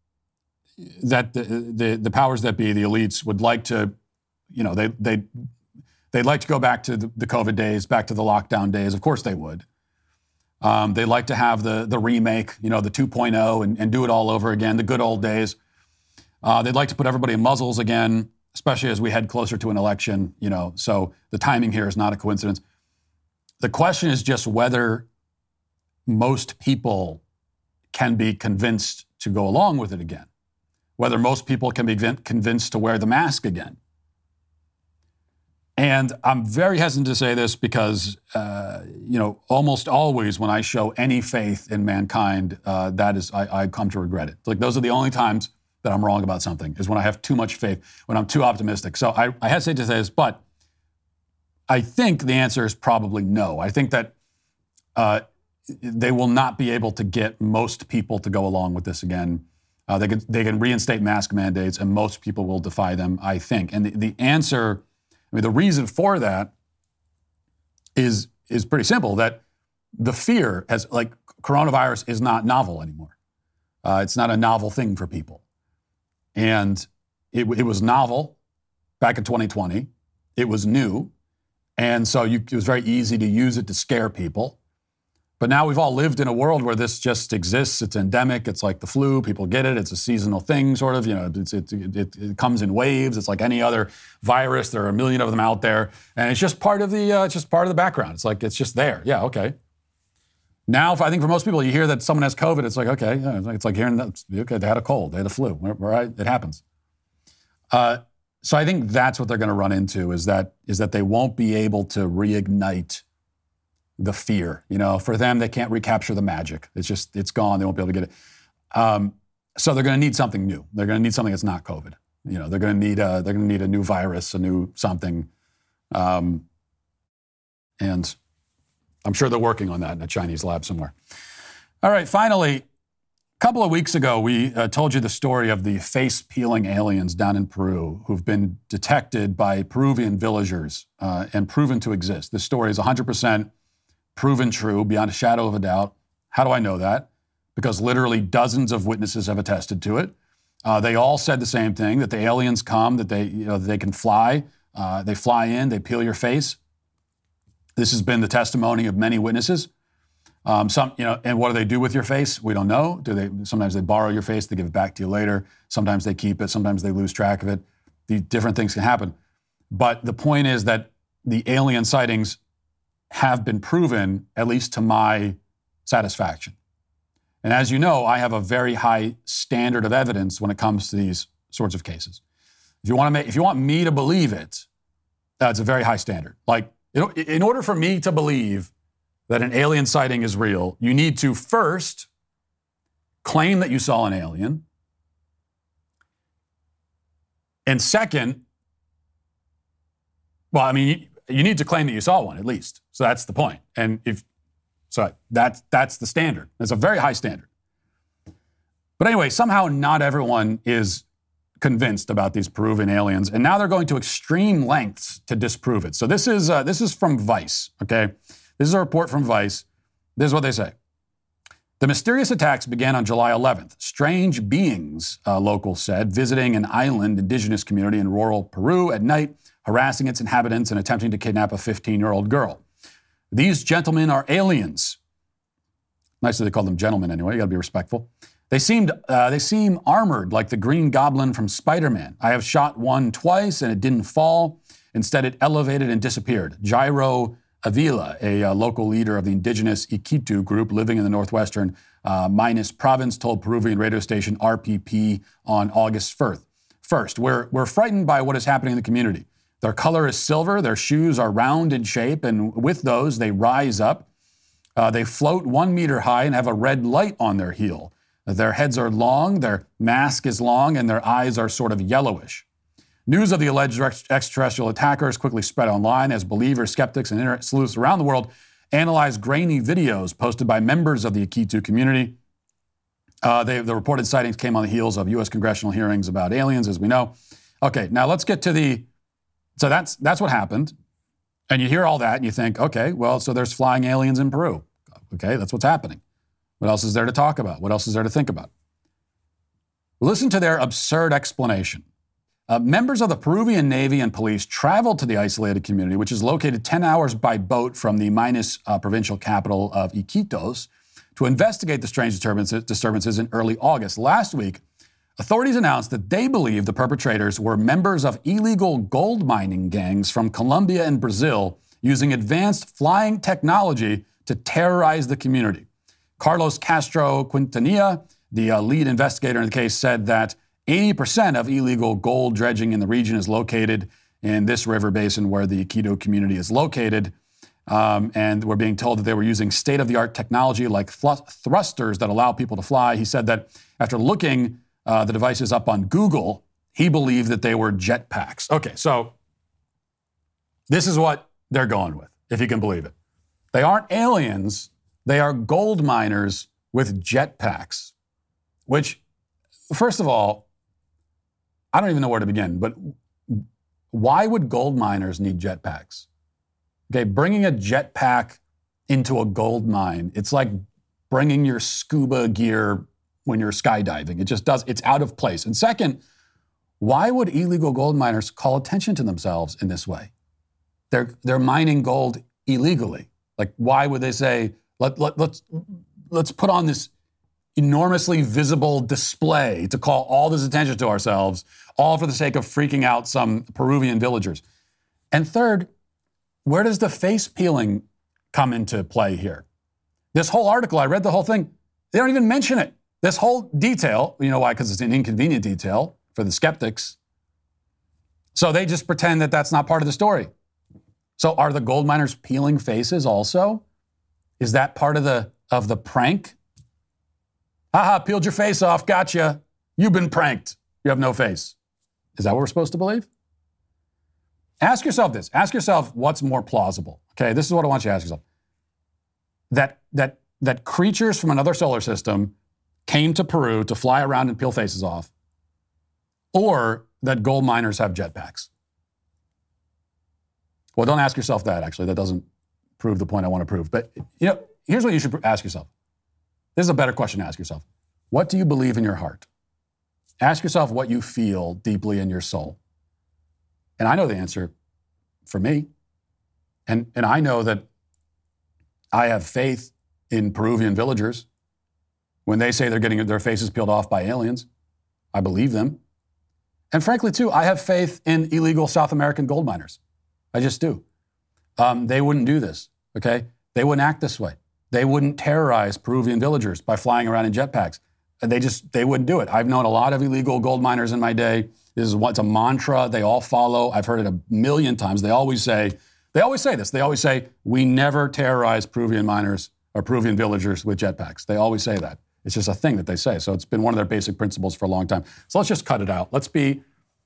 that the, the, the powers that be, the elites, would like to, you know, they, they, they'd like to go back to the, the COVID days, back to the lockdown days. Of course they would. Um, they'd like to have the, the remake, you know, the two point oh and, and do it all over again, the good old days. Uh, they'd like to put everybody in muzzles again, especially as we head closer to an election, you know. So the timing here is not a coincidence. The question is just whether most people can be convinced to go along with it again, whether most people can be convinced to wear the mask again. And I'm very hesitant to say this because, uh, you know, almost always when I show any faith in mankind, uh, that is, I, I come to regret it. Like, those are the only times that I'm wrong about something, is when I have too much faith, when I'm too optimistic. So I, I hesitate to say this, but I think the answer is probably no. I think that uh, they will not be able to get most people to go along with this again. Uh, they can they can reinstate mask mandates, and most people will defy them, I think. And the, the answer, I mean, the reason for that is is pretty simple. That the fear has, like, coronavirus is not novel anymore. Uh, it's not a novel thing for people. And it, it was novel back in twenty twenty. It was new. And so you, it was very easy to use it to scare people. But now we've all lived in a world where this just exists. It's endemic. It's like the flu. People get it. It's a seasonal thing, sort of. You know, it's, it, it, it comes in waves. It's like any other virus. There are a million of them out there, and it's just part of the uh, it's just part of the background. It's like it's just there. Yeah, okay. Now, if I think for most people, you hear that someone has COVID, it's like okay, yeah, it's like hearing that okay, they had a cold, they had a flu. Right? It happens. Uh, so I think that's what they're going to run into is that is that they won't be able to reignite the fear. You know, for them, they can't recapture the magic. It's just, it's gone. They won't be able to get it. Um, so they're going to need something new. They're going to need something that's not COVID. You know, they're going to need a, they're going to need a new virus, a new something. Um, and I'm sure they're working on that in a Chinese lab somewhere. All right, finally, a couple of weeks ago, we uh, told you the story of the face-peeling aliens down in Peru who've been detected by Peruvian villagers uh, and proven to exist. This story is one hundred percent proven true beyond a shadow of a doubt. How do I know that? Because literally dozens of witnesses have attested to it. Uh, they all said the same thing, that the aliens come, that they, you know, they can fly. Uh, they fly in, they peel your face. This has been the testimony of many witnesses. Um, some, you know, and what do they do with your face? We don't know. Do they? Sometimes they borrow your face, they give it back to you later. Sometimes they keep it. Sometimes they lose track of it. The different things can happen. But the point is that the alien sightings have been proven, at least to my satisfaction. And as you know, I have a very high standard of evidence when it comes to these sorts of cases. If you want to make, if you want me to believe it, that's a very high standard. Like, in, in order for me to believe that an alien sighting is real, you need to first claim that you saw an alien. And second, well, I mean, you, you need to claim that you saw one at least. So that's the point. And if so, that's that's the standard. It's a very high standard. But anyway, somehow not everyone is convinced about these Peruvian aliens, and now they're going to extreme lengths to disprove it. So this is uh, this is from Vice. Okay, this is a report from Vice. This is what they say. The mysterious attacks began on July eleventh. Strange beings, uh, locals said, visiting an island indigenous community in rural Peru at night, harassing its inhabitants and attempting to kidnap a fifteen-year-old girl. These gentlemen are aliens. Nice that they call them gentlemen anyway. You got to be respectful. They seemed uh, they seem armored like the Green Goblin from Spider-Man. I have shot one twice and it didn't fall. Instead, it elevated and disappeared. Jairo Avila, a uh, local leader of the indigenous Iquitu group living in the northwestern uh, Minas province, told Peruvian radio station R P P on August first. First, we're, we're frightened by what is happening in the community. Their color is silver, their shoes are round in shape, and with those, they rise up. Uh, they float one meter high and have a red light on their heel. Their heads are long, their mask is long, and their eyes are sort of yellowish. News of the alleged extraterrestrial attackers quickly spread online as believers, skeptics, and internet sleuths around the world analyzed grainy videos posted by members of the Iquitu community. Uh, they, the reported sightings came on the heels of U S congressional hearings about aliens, as we know. Okay, now let's get to the... So that's that's what happened. And you hear all that and you think, okay, well, so there's flying aliens in Peru. Okay, that's what's happening. What else is there to talk about? What else is there to think about? Listen to their absurd explanation. Uh, members of the Peruvian Navy and police traveled to the isolated community, which is located ten hours by boat from the Minas uh, provincial capital of Iquitos, to investigate the strange disturbances, disturbances in early August. Last week, authorities announced that they believe the perpetrators were members of illegal gold mining gangs from Colombia and Brazil using advanced flying technology to terrorize the community. Carlos Castro Quintanilla, the uh, lead investigator in the case, said that eighty percent of illegal gold dredging in the region is located in this river basin where the Iquitos community is located. Um, and we're being told that they were using state-of-the-art technology like thr- thrusters that allow people to fly. He said that after looking uh, the devices up on Google, he believed that they were jetpacks. Okay, so this is what they're going with, if you can believe it. They aren't aliens. They are gold miners with jetpacks, which, first of all, I don't even know where to begin, but why would gold miners need jetpacks? Okay, bringing a jetpack into a gold mine, it's like bringing your scuba gear when you're skydiving. It just does, it's out of place. And second, why would illegal gold miners call attention to themselves in this way? They're, they're mining gold illegally. Like, why would they say, Let, let, let's, let's put on this enormously visible display to call all this attention to ourselves, all for the sake of freaking out some Peruvian villagers. And third, where does the face peeling come into play here? This whole article, I read the whole thing, they don't even mention it. This whole detail, you know why? Because it's an inconvenient detail for the skeptics. So they just pretend that that's not part of the story. So are the gold miners peeling faces also? Is that part of the of the prank? Haha, peeled your face off, gotcha. You've been pranked. You have no face. Is that what we're supposed to believe? Ask yourself this. Ask yourself what's more plausible. Okay, this is what I want you to ask yourself. That that that creatures from another solar system came to Peru to fly around and peel faces off, or that gold miners have jetpacks. Well, don't ask yourself that, actually. That doesn't prove the point I want to prove. But, you know, here's what you should ask yourself. This is a better question to ask yourself. What do you believe in your heart? Ask yourself what you feel deeply in your soul. And I know the answer for me. And, and I know that I have faith in Peruvian villagers. When they say they're getting their faces peeled off by aliens, I believe them. And frankly, too, I have faith in illegal South American gold miners. I just do. Um, they wouldn't do this, okay? They wouldn't act this way. They wouldn't terrorize Peruvian villagers by flying around in jetpacks. They just, they wouldn't do it. I've known a lot of illegal gold miners in my day. This is what's a mantra they all follow. I've heard it a million times. They always say, they always say this. They always say, we never terrorize Peruvian miners or Peruvian villagers with jetpacks. They always say that. It's just a thing that they say. So it's been one of their basic principles for a long time. So let's just cut it out. Let's be,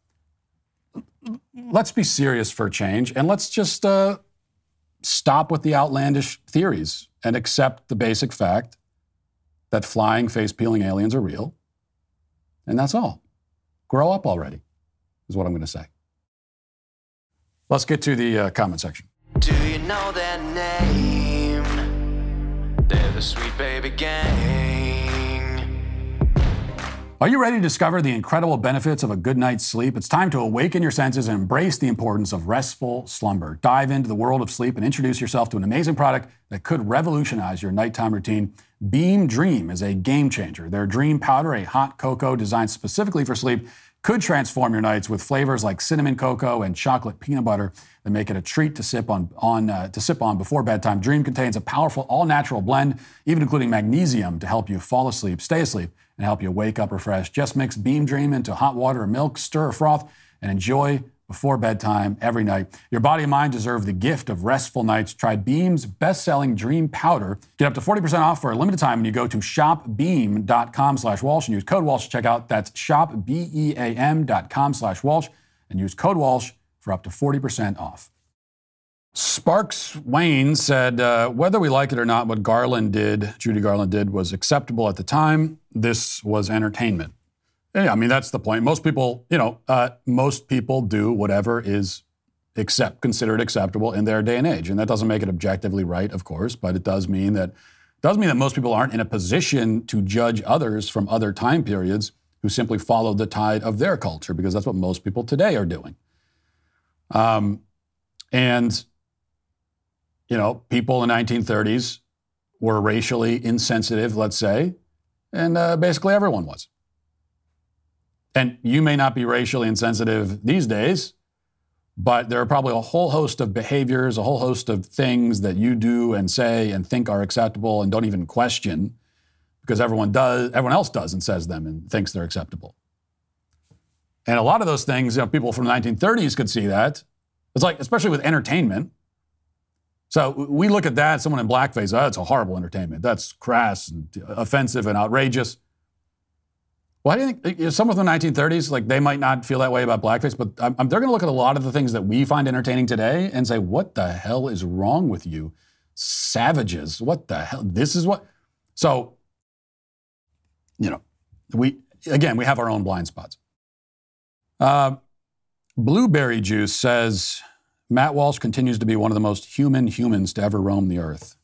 let's be serious for a change, and let's just uh, stop with the outlandish theories and accept the basic fact that flying, face-peeling aliens are real. And that's all. Grow up already, is what I'm going to say. Let's get to the uh, comment section. Do you know their name? They're the Sweet Baby Gang. Are you ready to discover the incredible benefits of a good night's sleep? It's time to awaken your senses and embrace the importance of restful slumber. Dive into the world of sleep and introduce yourself to an amazing product that could revolutionize your nighttime routine. Beam Dream is a game changer. Their Dream Powder, a hot cocoa designed specifically for sleep, could transform your nights with flavors like cinnamon cocoa and chocolate peanut butter that make it a treat to sip on, on uh, to sip on before bedtime. Dream contains a powerful all-natural blend, even including magnesium to help you fall asleep, stay asleep, and help you wake up refreshed. Just mix Beam Dream into hot water or milk, stir or froth, and enjoy before bedtime every night. Your body and mind deserve the gift of restful nights. Try Beam's best-selling Dream Powder. Get up to forty percent off for a limited time when you go to shopbeam.com slash Walsh and use code Walsh to check out. That's shopbeam.com slash Walsh and use code Walsh for up to forty percent off. Sparks Wayne said, uh, whether we like it or not, what Garland did, Judy Garland did, was acceptable at the time. This was entertainment. Yeah, I mean, that's the point. Most people, you know, uh, most people do whatever is accept, considered acceptable in their day and age. And that doesn't make it objectively right, of course, but it does mean that does mean that most people aren't in a position to judge others from other time periods who simply follow the tide of their culture, because that's what most people today are doing. Um, and, you know, people in the nineteen thirties were racially insensitive, let's say, and uh, basically everyone was. And you may not be racially insensitive these days, but there are probably a whole host of behaviors, a whole host of things that you do and say and think are acceptable and don't even question, because everyone does, everyone else does and says them and thinks they're acceptable. And a lot of those things, you know, people from the nineteen thirties could see that. It's like, especially with entertainment. So we look at that, someone in blackface, oh, that's a horrible entertainment. That's crass and offensive and outrageous. Well, I think you know, someone from the nineteen thirties, like they might not feel that way about blackface, but I'm, I'm, they're going to look at a lot of the things that we find entertaining today and say, what the hell is wrong with you? Savages. What the hell? This is what? So, you know, we, again, we have our own blind spots. Uh, Blueberry Juice says, Matt Walsh continues to be one of the most human humans to ever roam the earth.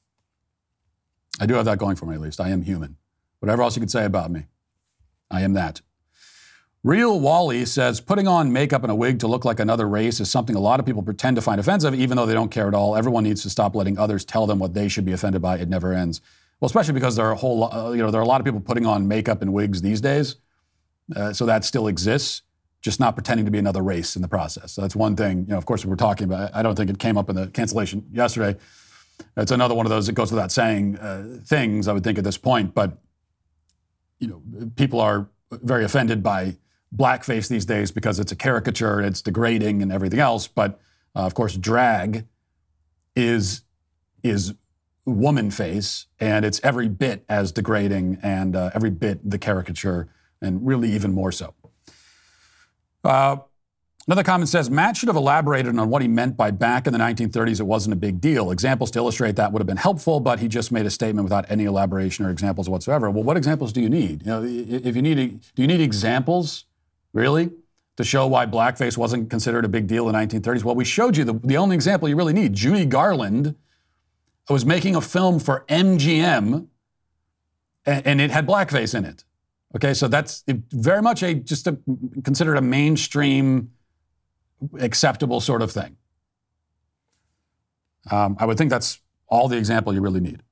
I do have that going for me, at least. I am human. Whatever else you could say about me, I am that. Real Wally says, putting on makeup and a wig to look like another race is something a lot of people pretend to find offensive, even though they don't care at all. Everyone needs to stop letting others tell them what they should be offended by. It never ends. Well, especially because there are a whole lot, uh, you know, there are a lot of people putting on makeup and wigs these days. Uh, so that still exists, just not pretending to be another race in the process. So that's one thing, you know, of course, we were talking about. I don't think it came up in the cancellation yesterday. It's another one of those that goes without saying uh, things, I would think, at this point. But, you know, people are very offended by blackface these days because it's a caricature, it's degrading and everything else. But, uh, of course, drag is is woman face, and it's every bit as degrading and uh, every bit the caricature, and really even more so. Uh, another comment says, Matt should have elaborated on what he meant by back in the nineteen thirties it wasn't a big deal. Examples to illustrate that would have been helpful, but he just made a statement without any elaboration or examples whatsoever. Well, what examples do you need? You know, if you need, do you need examples, really, to show why blackface wasn't considered a big deal in the nineteen thirties? Well, we showed you the, the only example you really need. Judy Garland was making a film for M G M, and, and it had blackface in it. Okay, so that's very much a just a, considered a mainstream, acceptable sort of thing. Um, I would think that's all the example you really need.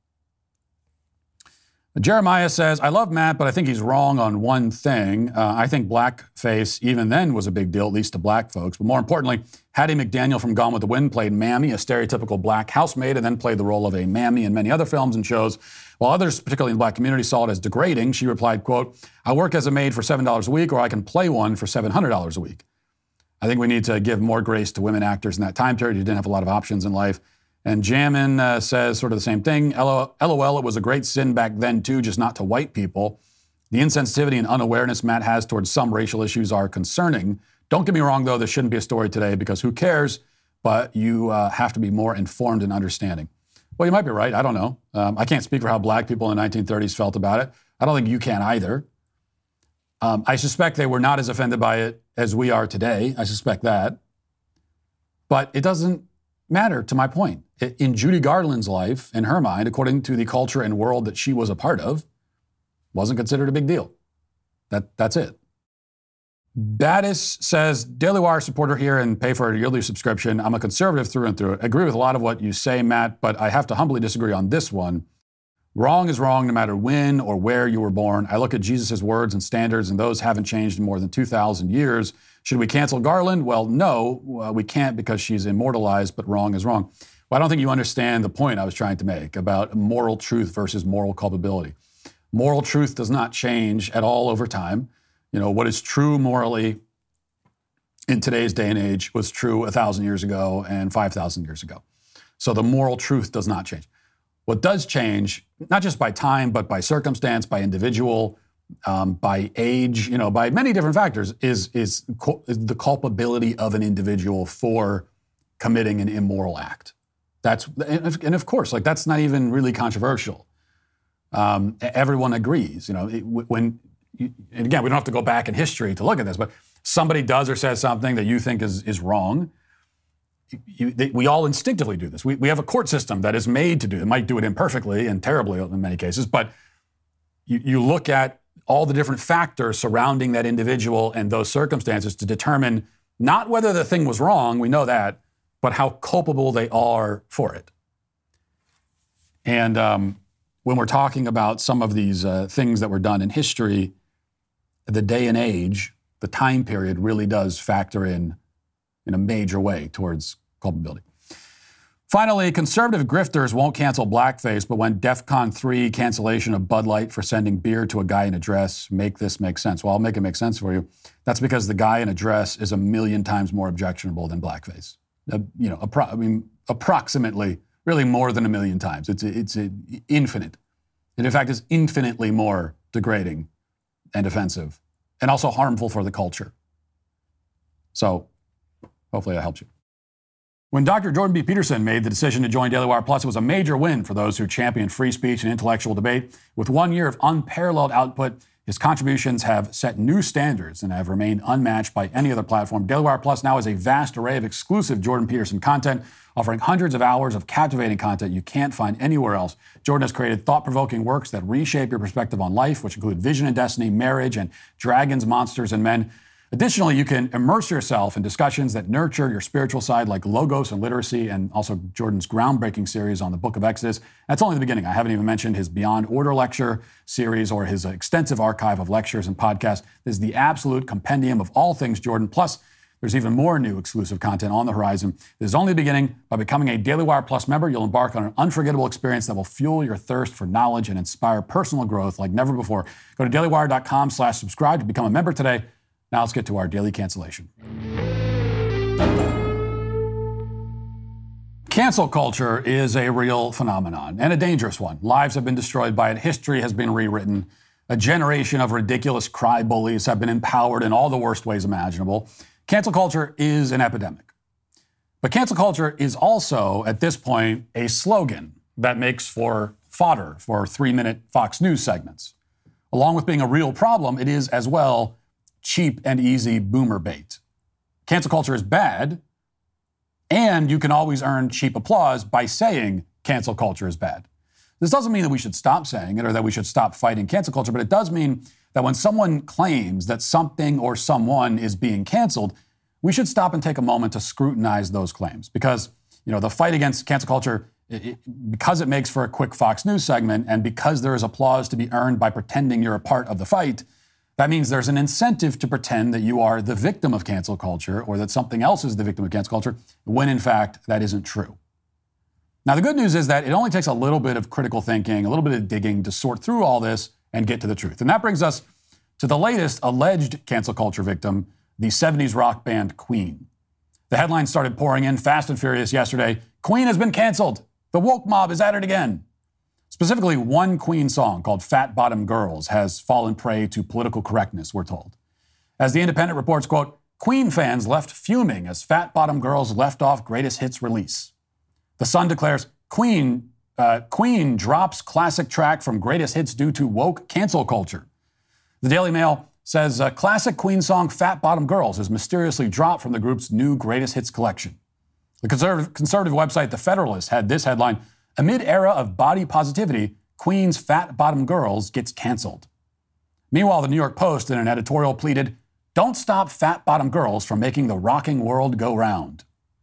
Jeremiah says, I love Matt, but I think he's wrong on one thing. Uh, I think blackface, even then, was a big deal, at least to black folks. But more importantly, Hattie McDaniel from Gone with the Wind played Mammy, a stereotypical black housemaid, and then played the role of a mammy in many other films and shows. While others, particularly in the black community, saw it as degrading, she replied, quote, I work as a maid for seven dollars a week, or I can play one for seven hundred dollars a week. I think we need to give more grace to women actors in that time period who didn't have a lot of options in life. And Jamin uh, says sort of the same thing. L O L, it was a great sin back then, too, just not to white people. The insensitivity and unawareness Matt has towards some racial issues are concerning. Don't get me wrong, though, this shouldn't be a story today because who cares? But you uh, have to be more informed and understanding. Well, you might be right. I don't know. Um, I can't speak for how black people in the nineteen thirties felt about it. I don't think you can either. Um, I suspect they were not as offended by it as we are today. I suspect that. But it doesn't matter, to my point. In Judy Garland's life, in her mind, according to the culture and world that she was a part of, wasn't considered a big deal. That, that's it. Battis says, Daily Wire supporter here and pay for a yearly subscription. I'm a conservative through and through. I agree with a lot of what you say, Matt, but I have to humbly disagree on this one. Wrong is wrong no matter when or where you were born. I look at Jesus' words and standards, and those haven't changed in more than two thousand years. Should we cancel Garland? Well, no, uh, we can't because she's immortalized, but wrong is wrong. Well, I don't think you understand the point I was trying to make about moral truth versus moral culpability. Moral truth does not change at all over time. You know, what is true morally in today's day and age was true a thousand years ago and five thousand years ago. So the moral truth does not change. What does change, not just by time, but by circumstance, by individual, um, by age, you know, by many different factors, is, is, cu- is the culpability of an individual for committing an immoral act. That's, and of course, like that's not even really controversial. Um, everyone agrees, you know, it, when, you, and again, we don't have to go back in history to look at this, but somebody does or says something that you think is, is wrong. You, they, we all instinctively do this. We, we have a court system that is made to do it. It might do it imperfectly and terribly in many cases, but you, you look at all the different factors surrounding that individual and those circumstances to determine not whether the thing was wrong, we know that, but how culpable they are for it. And um, when we're talking about some of these uh, things that were done in history, the day and age, the time period really does factor in in a major way towards culpability. Finally, conservative grifters won't cancel blackface, but when DEFCON three cancellation of Bud Light for sending beer to a guy in a dress, make this make sense. Well, I'll make it make sense for you. That's because the guy in a dress is a million times more objectionable than blackface. Uh, you know, appro- I mean, approximately, really more than a million times. It's it's a infinite. It, in fact, is infinitely more degrading and offensive and also harmful for the culture. So, hopefully that helps you. When Doctor Jordan B. Peterson made the decision to join Daily Wire Plus, it was a major win for those who champion free speech and intellectual debate. With one year of unparalleled output, His contributions have set new standards and have remained unmatched by any other platform. Daily Wire Plus now has a vast array of exclusive Jordan Peterson content, offering hundreds of hours of captivating content you can't find anywhere else. Jordan has created thought-provoking works that reshape your perspective on life, which include Vision and Destiny, Marriage, and Dragons, Monsters, and Men. Additionally, you can immerse yourself in discussions that nurture your spiritual side, like Logos and Literacy, and also Jordan's groundbreaking series on the Book of Exodus. That's only the beginning. I haven't even mentioned his Beyond Order lecture series or his extensive archive of lectures and podcasts. This is the absolute compendium of all things Jordan. Plus, there's even more new exclusive content on the horizon. This is only the beginning. By becoming a Daily Wire Plus member, you'll embark on an unforgettable experience that will fuel your thirst for knowledge and inspire personal growth like never before. Go to dailywire.com slash subscribe to become a member today. Now let's get to our daily cancellation. Cancel culture is a real phenomenon and a dangerous one. Lives have been destroyed by it. History has been rewritten. A generation of ridiculous cry bullies have been empowered in all the worst ways imaginable. Cancel culture is an epidemic. But cancel culture is also, at this point, a slogan that makes for fodder for three-minute Fox News segments. Along with being a real problem, it is as well cheap and easy boomer bait. Cancel culture is bad, and you can always earn cheap applause by saying cancel culture is bad. This doesn't mean that we should stop saying it or that we should stop fighting cancel culture, but it does mean that when someone claims that something or someone is being canceled, we should stop and take a moment to scrutinize those claims. Because, you know, the fight against cancel culture, it, it, because it makes for a quick Fox News segment and because there is applause to be earned by pretending you're a part of the fight, that means there's an incentive to pretend that you are the victim of cancel culture or that something else is the victim of cancel culture, when in fact that isn't true. Now, the good news is that it only takes a little bit of critical thinking, a little bit of digging to sort through all this and get to the truth. And that brings us to the latest alleged cancel culture victim, the seventies rock band Queen. The headlines started pouring in fast and furious yesterday. Queen has been canceled. The woke mob is at it again. Specifically, one Queen song called Fat Bottom Girls has fallen prey to political correctness, we're told. As The Independent reports, quote, Queen fans left fuming as Fat Bottom Girls left off greatest hits release. The Sun declares, Queen, uh, Queen drops classic track from greatest hits due to woke cancel culture. The Daily Mail says a classic Queen song Fat Bottom Girls is mysteriously dropped from the group's new greatest hits collection. The conservative, conservative website The Federalist had this headline, amid era of body positivity, Queen's Fat Bottom Girls gets canceled. Meanwhile, the New York Post in an editorial pleaded, don't stop Fat Bottom Girls from making the rocking world go round.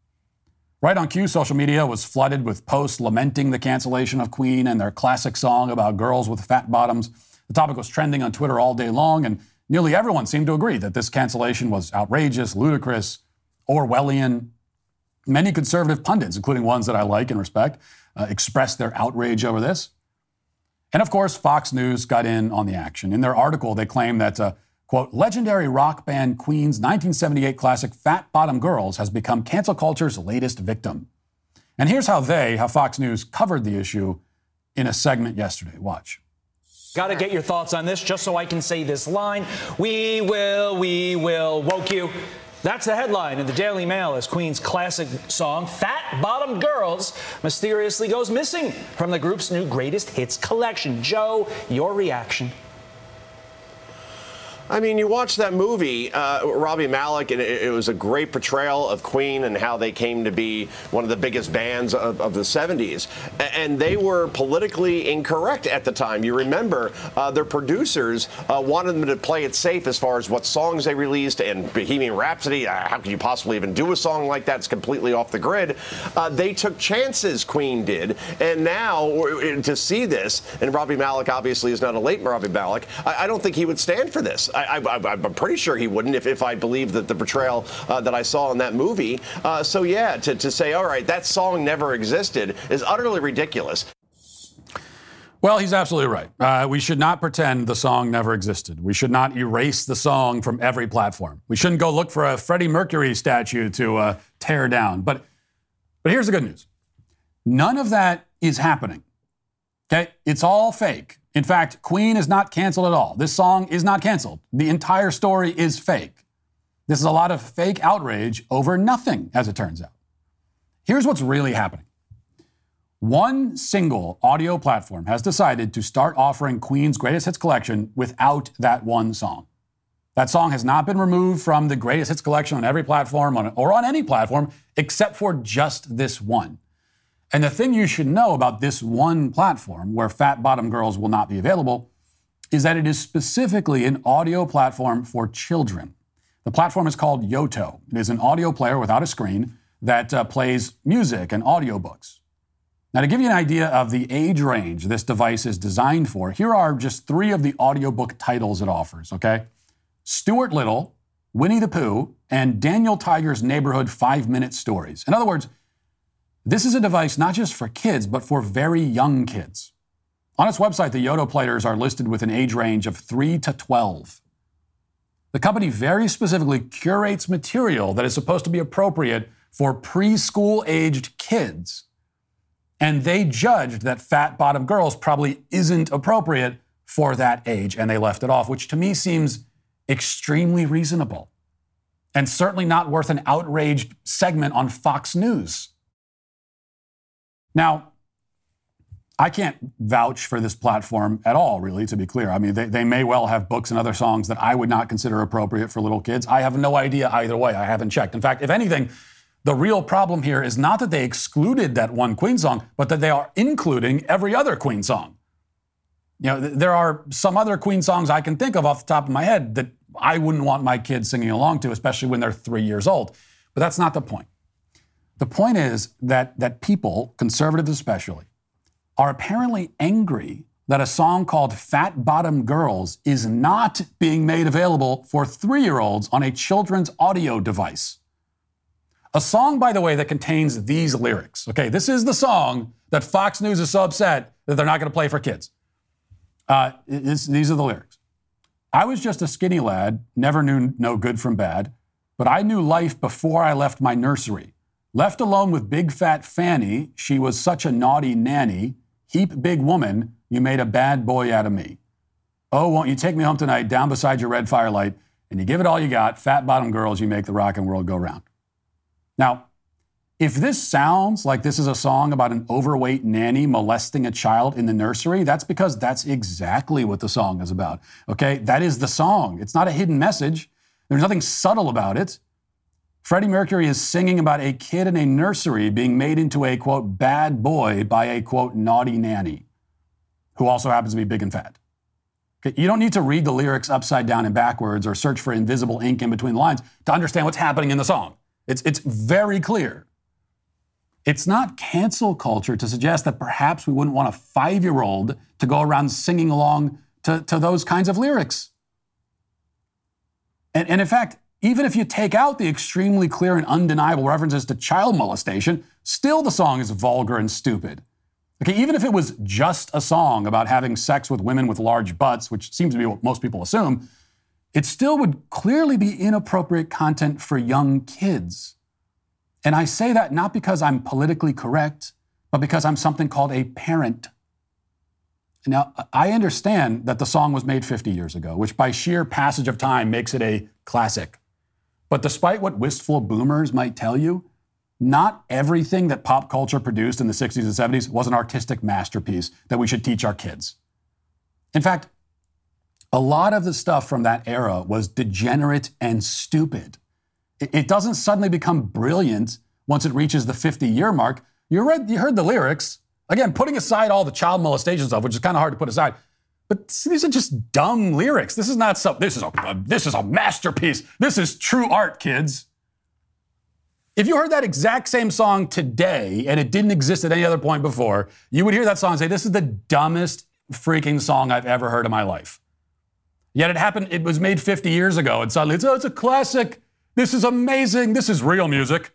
Right on cue, social media was flooded with posts lamenting the cancellation of Queen and their classic song about girls with fat bottoms. The topic was trending on Twitter all day long, and nearly everyone seemed to agree that this cancellation was outrageous, ludicrous, Orwellian. Many conservative pundits, including ones that I like and respect, uh, expressed their outrage over this. And of course, Fox News got in on the action. In their article, they claim that, uh, quote, legendary rock band Queen's nineteen seventy-eight classic Fat Bottom Girls has become cancel culture's latest victim. And here's how they, how Fox News covered the issue in a segment yesterday. Watch. Got to get your thoughts on this just so I can say this line. We will, we will woke you. That's the headline in the Daily Mail as Queen's classic song, Fat Bottom Girls, mysteriously goes missing from the group's new greatest hits collection. Joe, your reaction? I mean, you watch that movie, uh, Robbie Malek, and it, it was a great portrayal of Queen and how they came to be one of the biggest bands of, of the seventies. And they were politically incorrect at the time. You remember uh, their producers uh, wanted them to play it safe as far as what songs they released, and Bohemian Rhapsody, uh, how could you possibly even do a song like that? It's completely off the grid. Uh, they took chances, Queen did. And now, to see this, and Robbie Malek obviously is not a late Robbie Malek, I, I don't think he would stand for this. I, I, I'm pretty sure he wouldn't if, if I believed that the portrayal uh, that I saw in that movie. Uh, so, yeah, to, to say, all right, that song never existed is utterly ridiculous. Well, he's absolutely right. Uh, we should not pretend the song never existed. We should not erase the song from every platform. We shouldn't go look for a Freddie Mercury statue to uh, tear down. But, but here's the good news. None of that is happening. Okay? It's all fake. In fact, Queen is not canceled at all. This song is not canceled. The entire story is fake. This is a lot of fake outrage over nothing, as it turns out. Here's what's really happening. One single audio platform has decided to start offering Queen's Greatest Hits collection without that one song. That song has not been removed from the Greatest Hits collection on every platform on, or on any platform except for just this one. And the thing you should know about this one platform where Fat Bottom Girls will not be available is that it is specifically an audio platform for children. The platform is called Yoto. It is an audio player without a screen that uh, plays music and audiobooks. Now, to give you an idea of the age range this device is designed for, here are just three of the audiobook titles it offers, okay? Stuart Little, Winnie the Pooh, and Daniel Tiger's Neighborhood five-minute stories. In other words, this is a device not just for kids, but for very young kids. On its website, the Yoto players are listed with an age range of three to twelve. The company very specifically curates material that is supposed to be appropriate for preschool-aged kids. And they judged that Fat Bottom Girls probably isn't appropriate for that age, and they left it off, which to me seems extremely reasonable and certainly not worth an outraged segment on Fox News. Now, I can't vouch for this platform at all, really, to be clear. I mean, they, they may well have books and other songs that I would not consider appropriate for little kids. I have no idea either way. I haven't checked. In fact, if anything, the real problem here is not that they excluded that one Queen song, but that they are including every other Queen song. You know, th- there are some other Queen songs I can think of off the top of my head that I wouldn't want my kids singing along to, especially when they're three years old. But that's not the point. The point is that, that people, conservatives especially, are apparently angry that a song called Fat Bottom Girls is not being made available for three-year-olds on a children's audio device. A song, by the way, that contains these lyrics. Okay, this is the song that Fox News is so upset that they're not going to play for kids. Uh, this, these are the lyrics. I was just a skinny lad, never knew no good from bad, but I knew life before I left my nursery. Left alone with big fat Fanny, she was such a naughty nanny. Heap big woman, you made a bad boy out of me. Oh, won't you take me home tonight, down beside your red firelight, and you give it all you got, Fat Bottom Girls, you make the rockin' world go round. Now, if this sounds like this is a song about an overweight nanny molesting a child in the nursery, that's because that's exactly what the song is about, okay? That is the song. It's not a hidden message. There's nothing subtle about it. Freddie Mercury is singing about a kid in a nursery being made into a, quote, bad boy by a, quote, naughty nanny, who also happens to be big and fat. Okay? You don't need to read the lyrics upside down and backwards or search for invisible ink in between the lines to understand what's happening in the song. It's, it's very clear. It's not cancel culture to suggest that perhaps we wouldn't want a five-year-old to go around singing along to, to those kinds of lyrics. And, and in fact, even if you take out the extremely clear and undeniable references to child molestation, still the song is vulgar and stupid. Okay, even if it was just a song about having sex with women with large butts, which seems to be what most people assume, it still would clearly be inappropriate content for young kids. And I say that not because I'm politically correct, but because I'm something called a parent. Now, I understand that the song was made fifty years ago, which by sheer passage of time makes it a classic. But despite what wistful boomers might tell you, not everything that pop culture produced in the sixties and seventies was an artistic masterpiece that we should teach our kids. In fact, a lot of the stuff from that era was degenerate and stupid. It doesn't suddenly become brilliant once it reaches the fifty-year mark. You read, you heard the lyrics. Again, putting aside all the child molestation stuff, which is kind of hard to put aside. But these are just dumb lyrics. This is not some, this is a, a this is a masterpiece. This is true art, kids. If you heard that exact same song today and it didn't exist at any other point before, you would hear that song and say, this is the dumbest freaking song I've ever heard in my life. Yet it happened, it was made fifty years ago, and suddenly it's, oh, it's a classic. This is amazing. This is real music.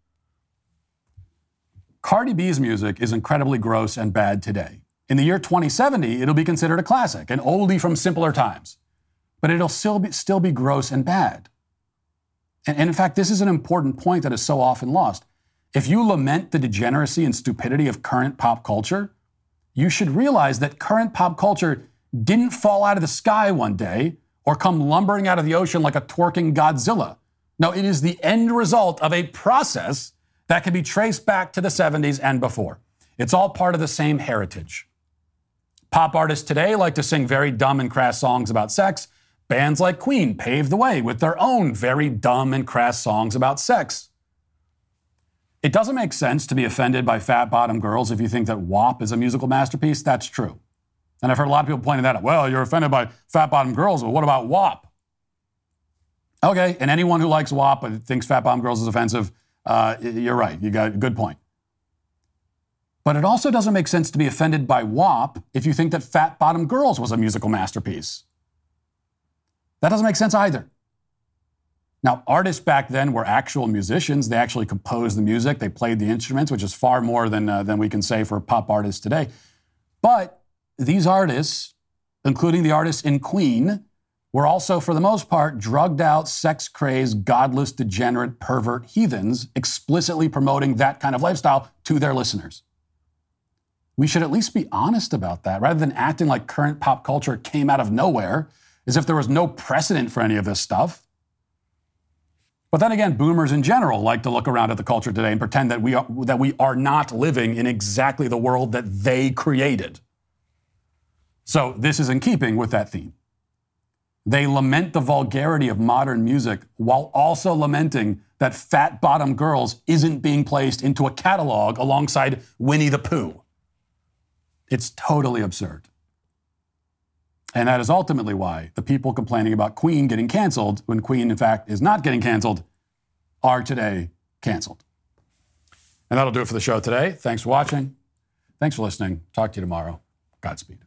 Cardi B's music is incredibly gross and bad today. In the year twenty seventy, it'll be considered a classic, an oldie from simpler times. But it'll still be, still be gross and bad. And, and in fact, this is an important point that is so often lost. If you lament the degeneracy and stupidity of current pop culture, you should realize that current pop culture didn't fall out of the sky one day or come lumbering out of the ocean like a twerking Godzilla. No, it is the end result of a process that can be traced back to the seventies and before. It's all part of the same heritage. Pop artists today like to sing very dumb and crass songs about sex. Bands like Queen paved the way with their own very dumb and crass songs about sex. It doesn't make sense to be offended by Fat Bottom Girls if you think that W A P is a musical masterpiece. That's true. And I've heard a lot of people pointing that out. Well, you're offended by Fat Bottom Girls, but what about W A P? Okay, and anyone who likes W A P and thinks Fat Bottom Girls is offensive, uh, you're right. You got a good point. But it also doesn't make sense to be offended by W A P if you think that Fat Bottom Girls was a musical masterpiece. That doesn't make sense either. Now, artists back then were actual musicians. They actually composed the music. They played the instruments, which is far more than, uh, than we can say for pop artists today. But these artists, including the artists in Queen, were also, for the most part, drugged out, sex-crazed, godless, degenerate, pervert heathens, explicitly promoting that kind of lifestyle to their listeners. We should at least be honest about that, rather than acting like current pop culture came out of nowhere, as if there was no precedent for any of this stuff. But then again, boomers in general like to look around at the culture today and pretend that we are, that we are not living in exactly the world that they created. So this is in keeping with that theme. They lament the vulgarity of modern music while also lamenting that Fat Bottom Girls isn't being placed into a catalog alongside Winnie the Pooh. It's totally absurd. And that is ultimately why the people complaining about Queen getting canceled, when Queen, in fact, is not getting canceled, are today canceled. And that'll do it for the show today. Thanks for watching. Thanks for listening. Talk to you tomorrow. Godspeed.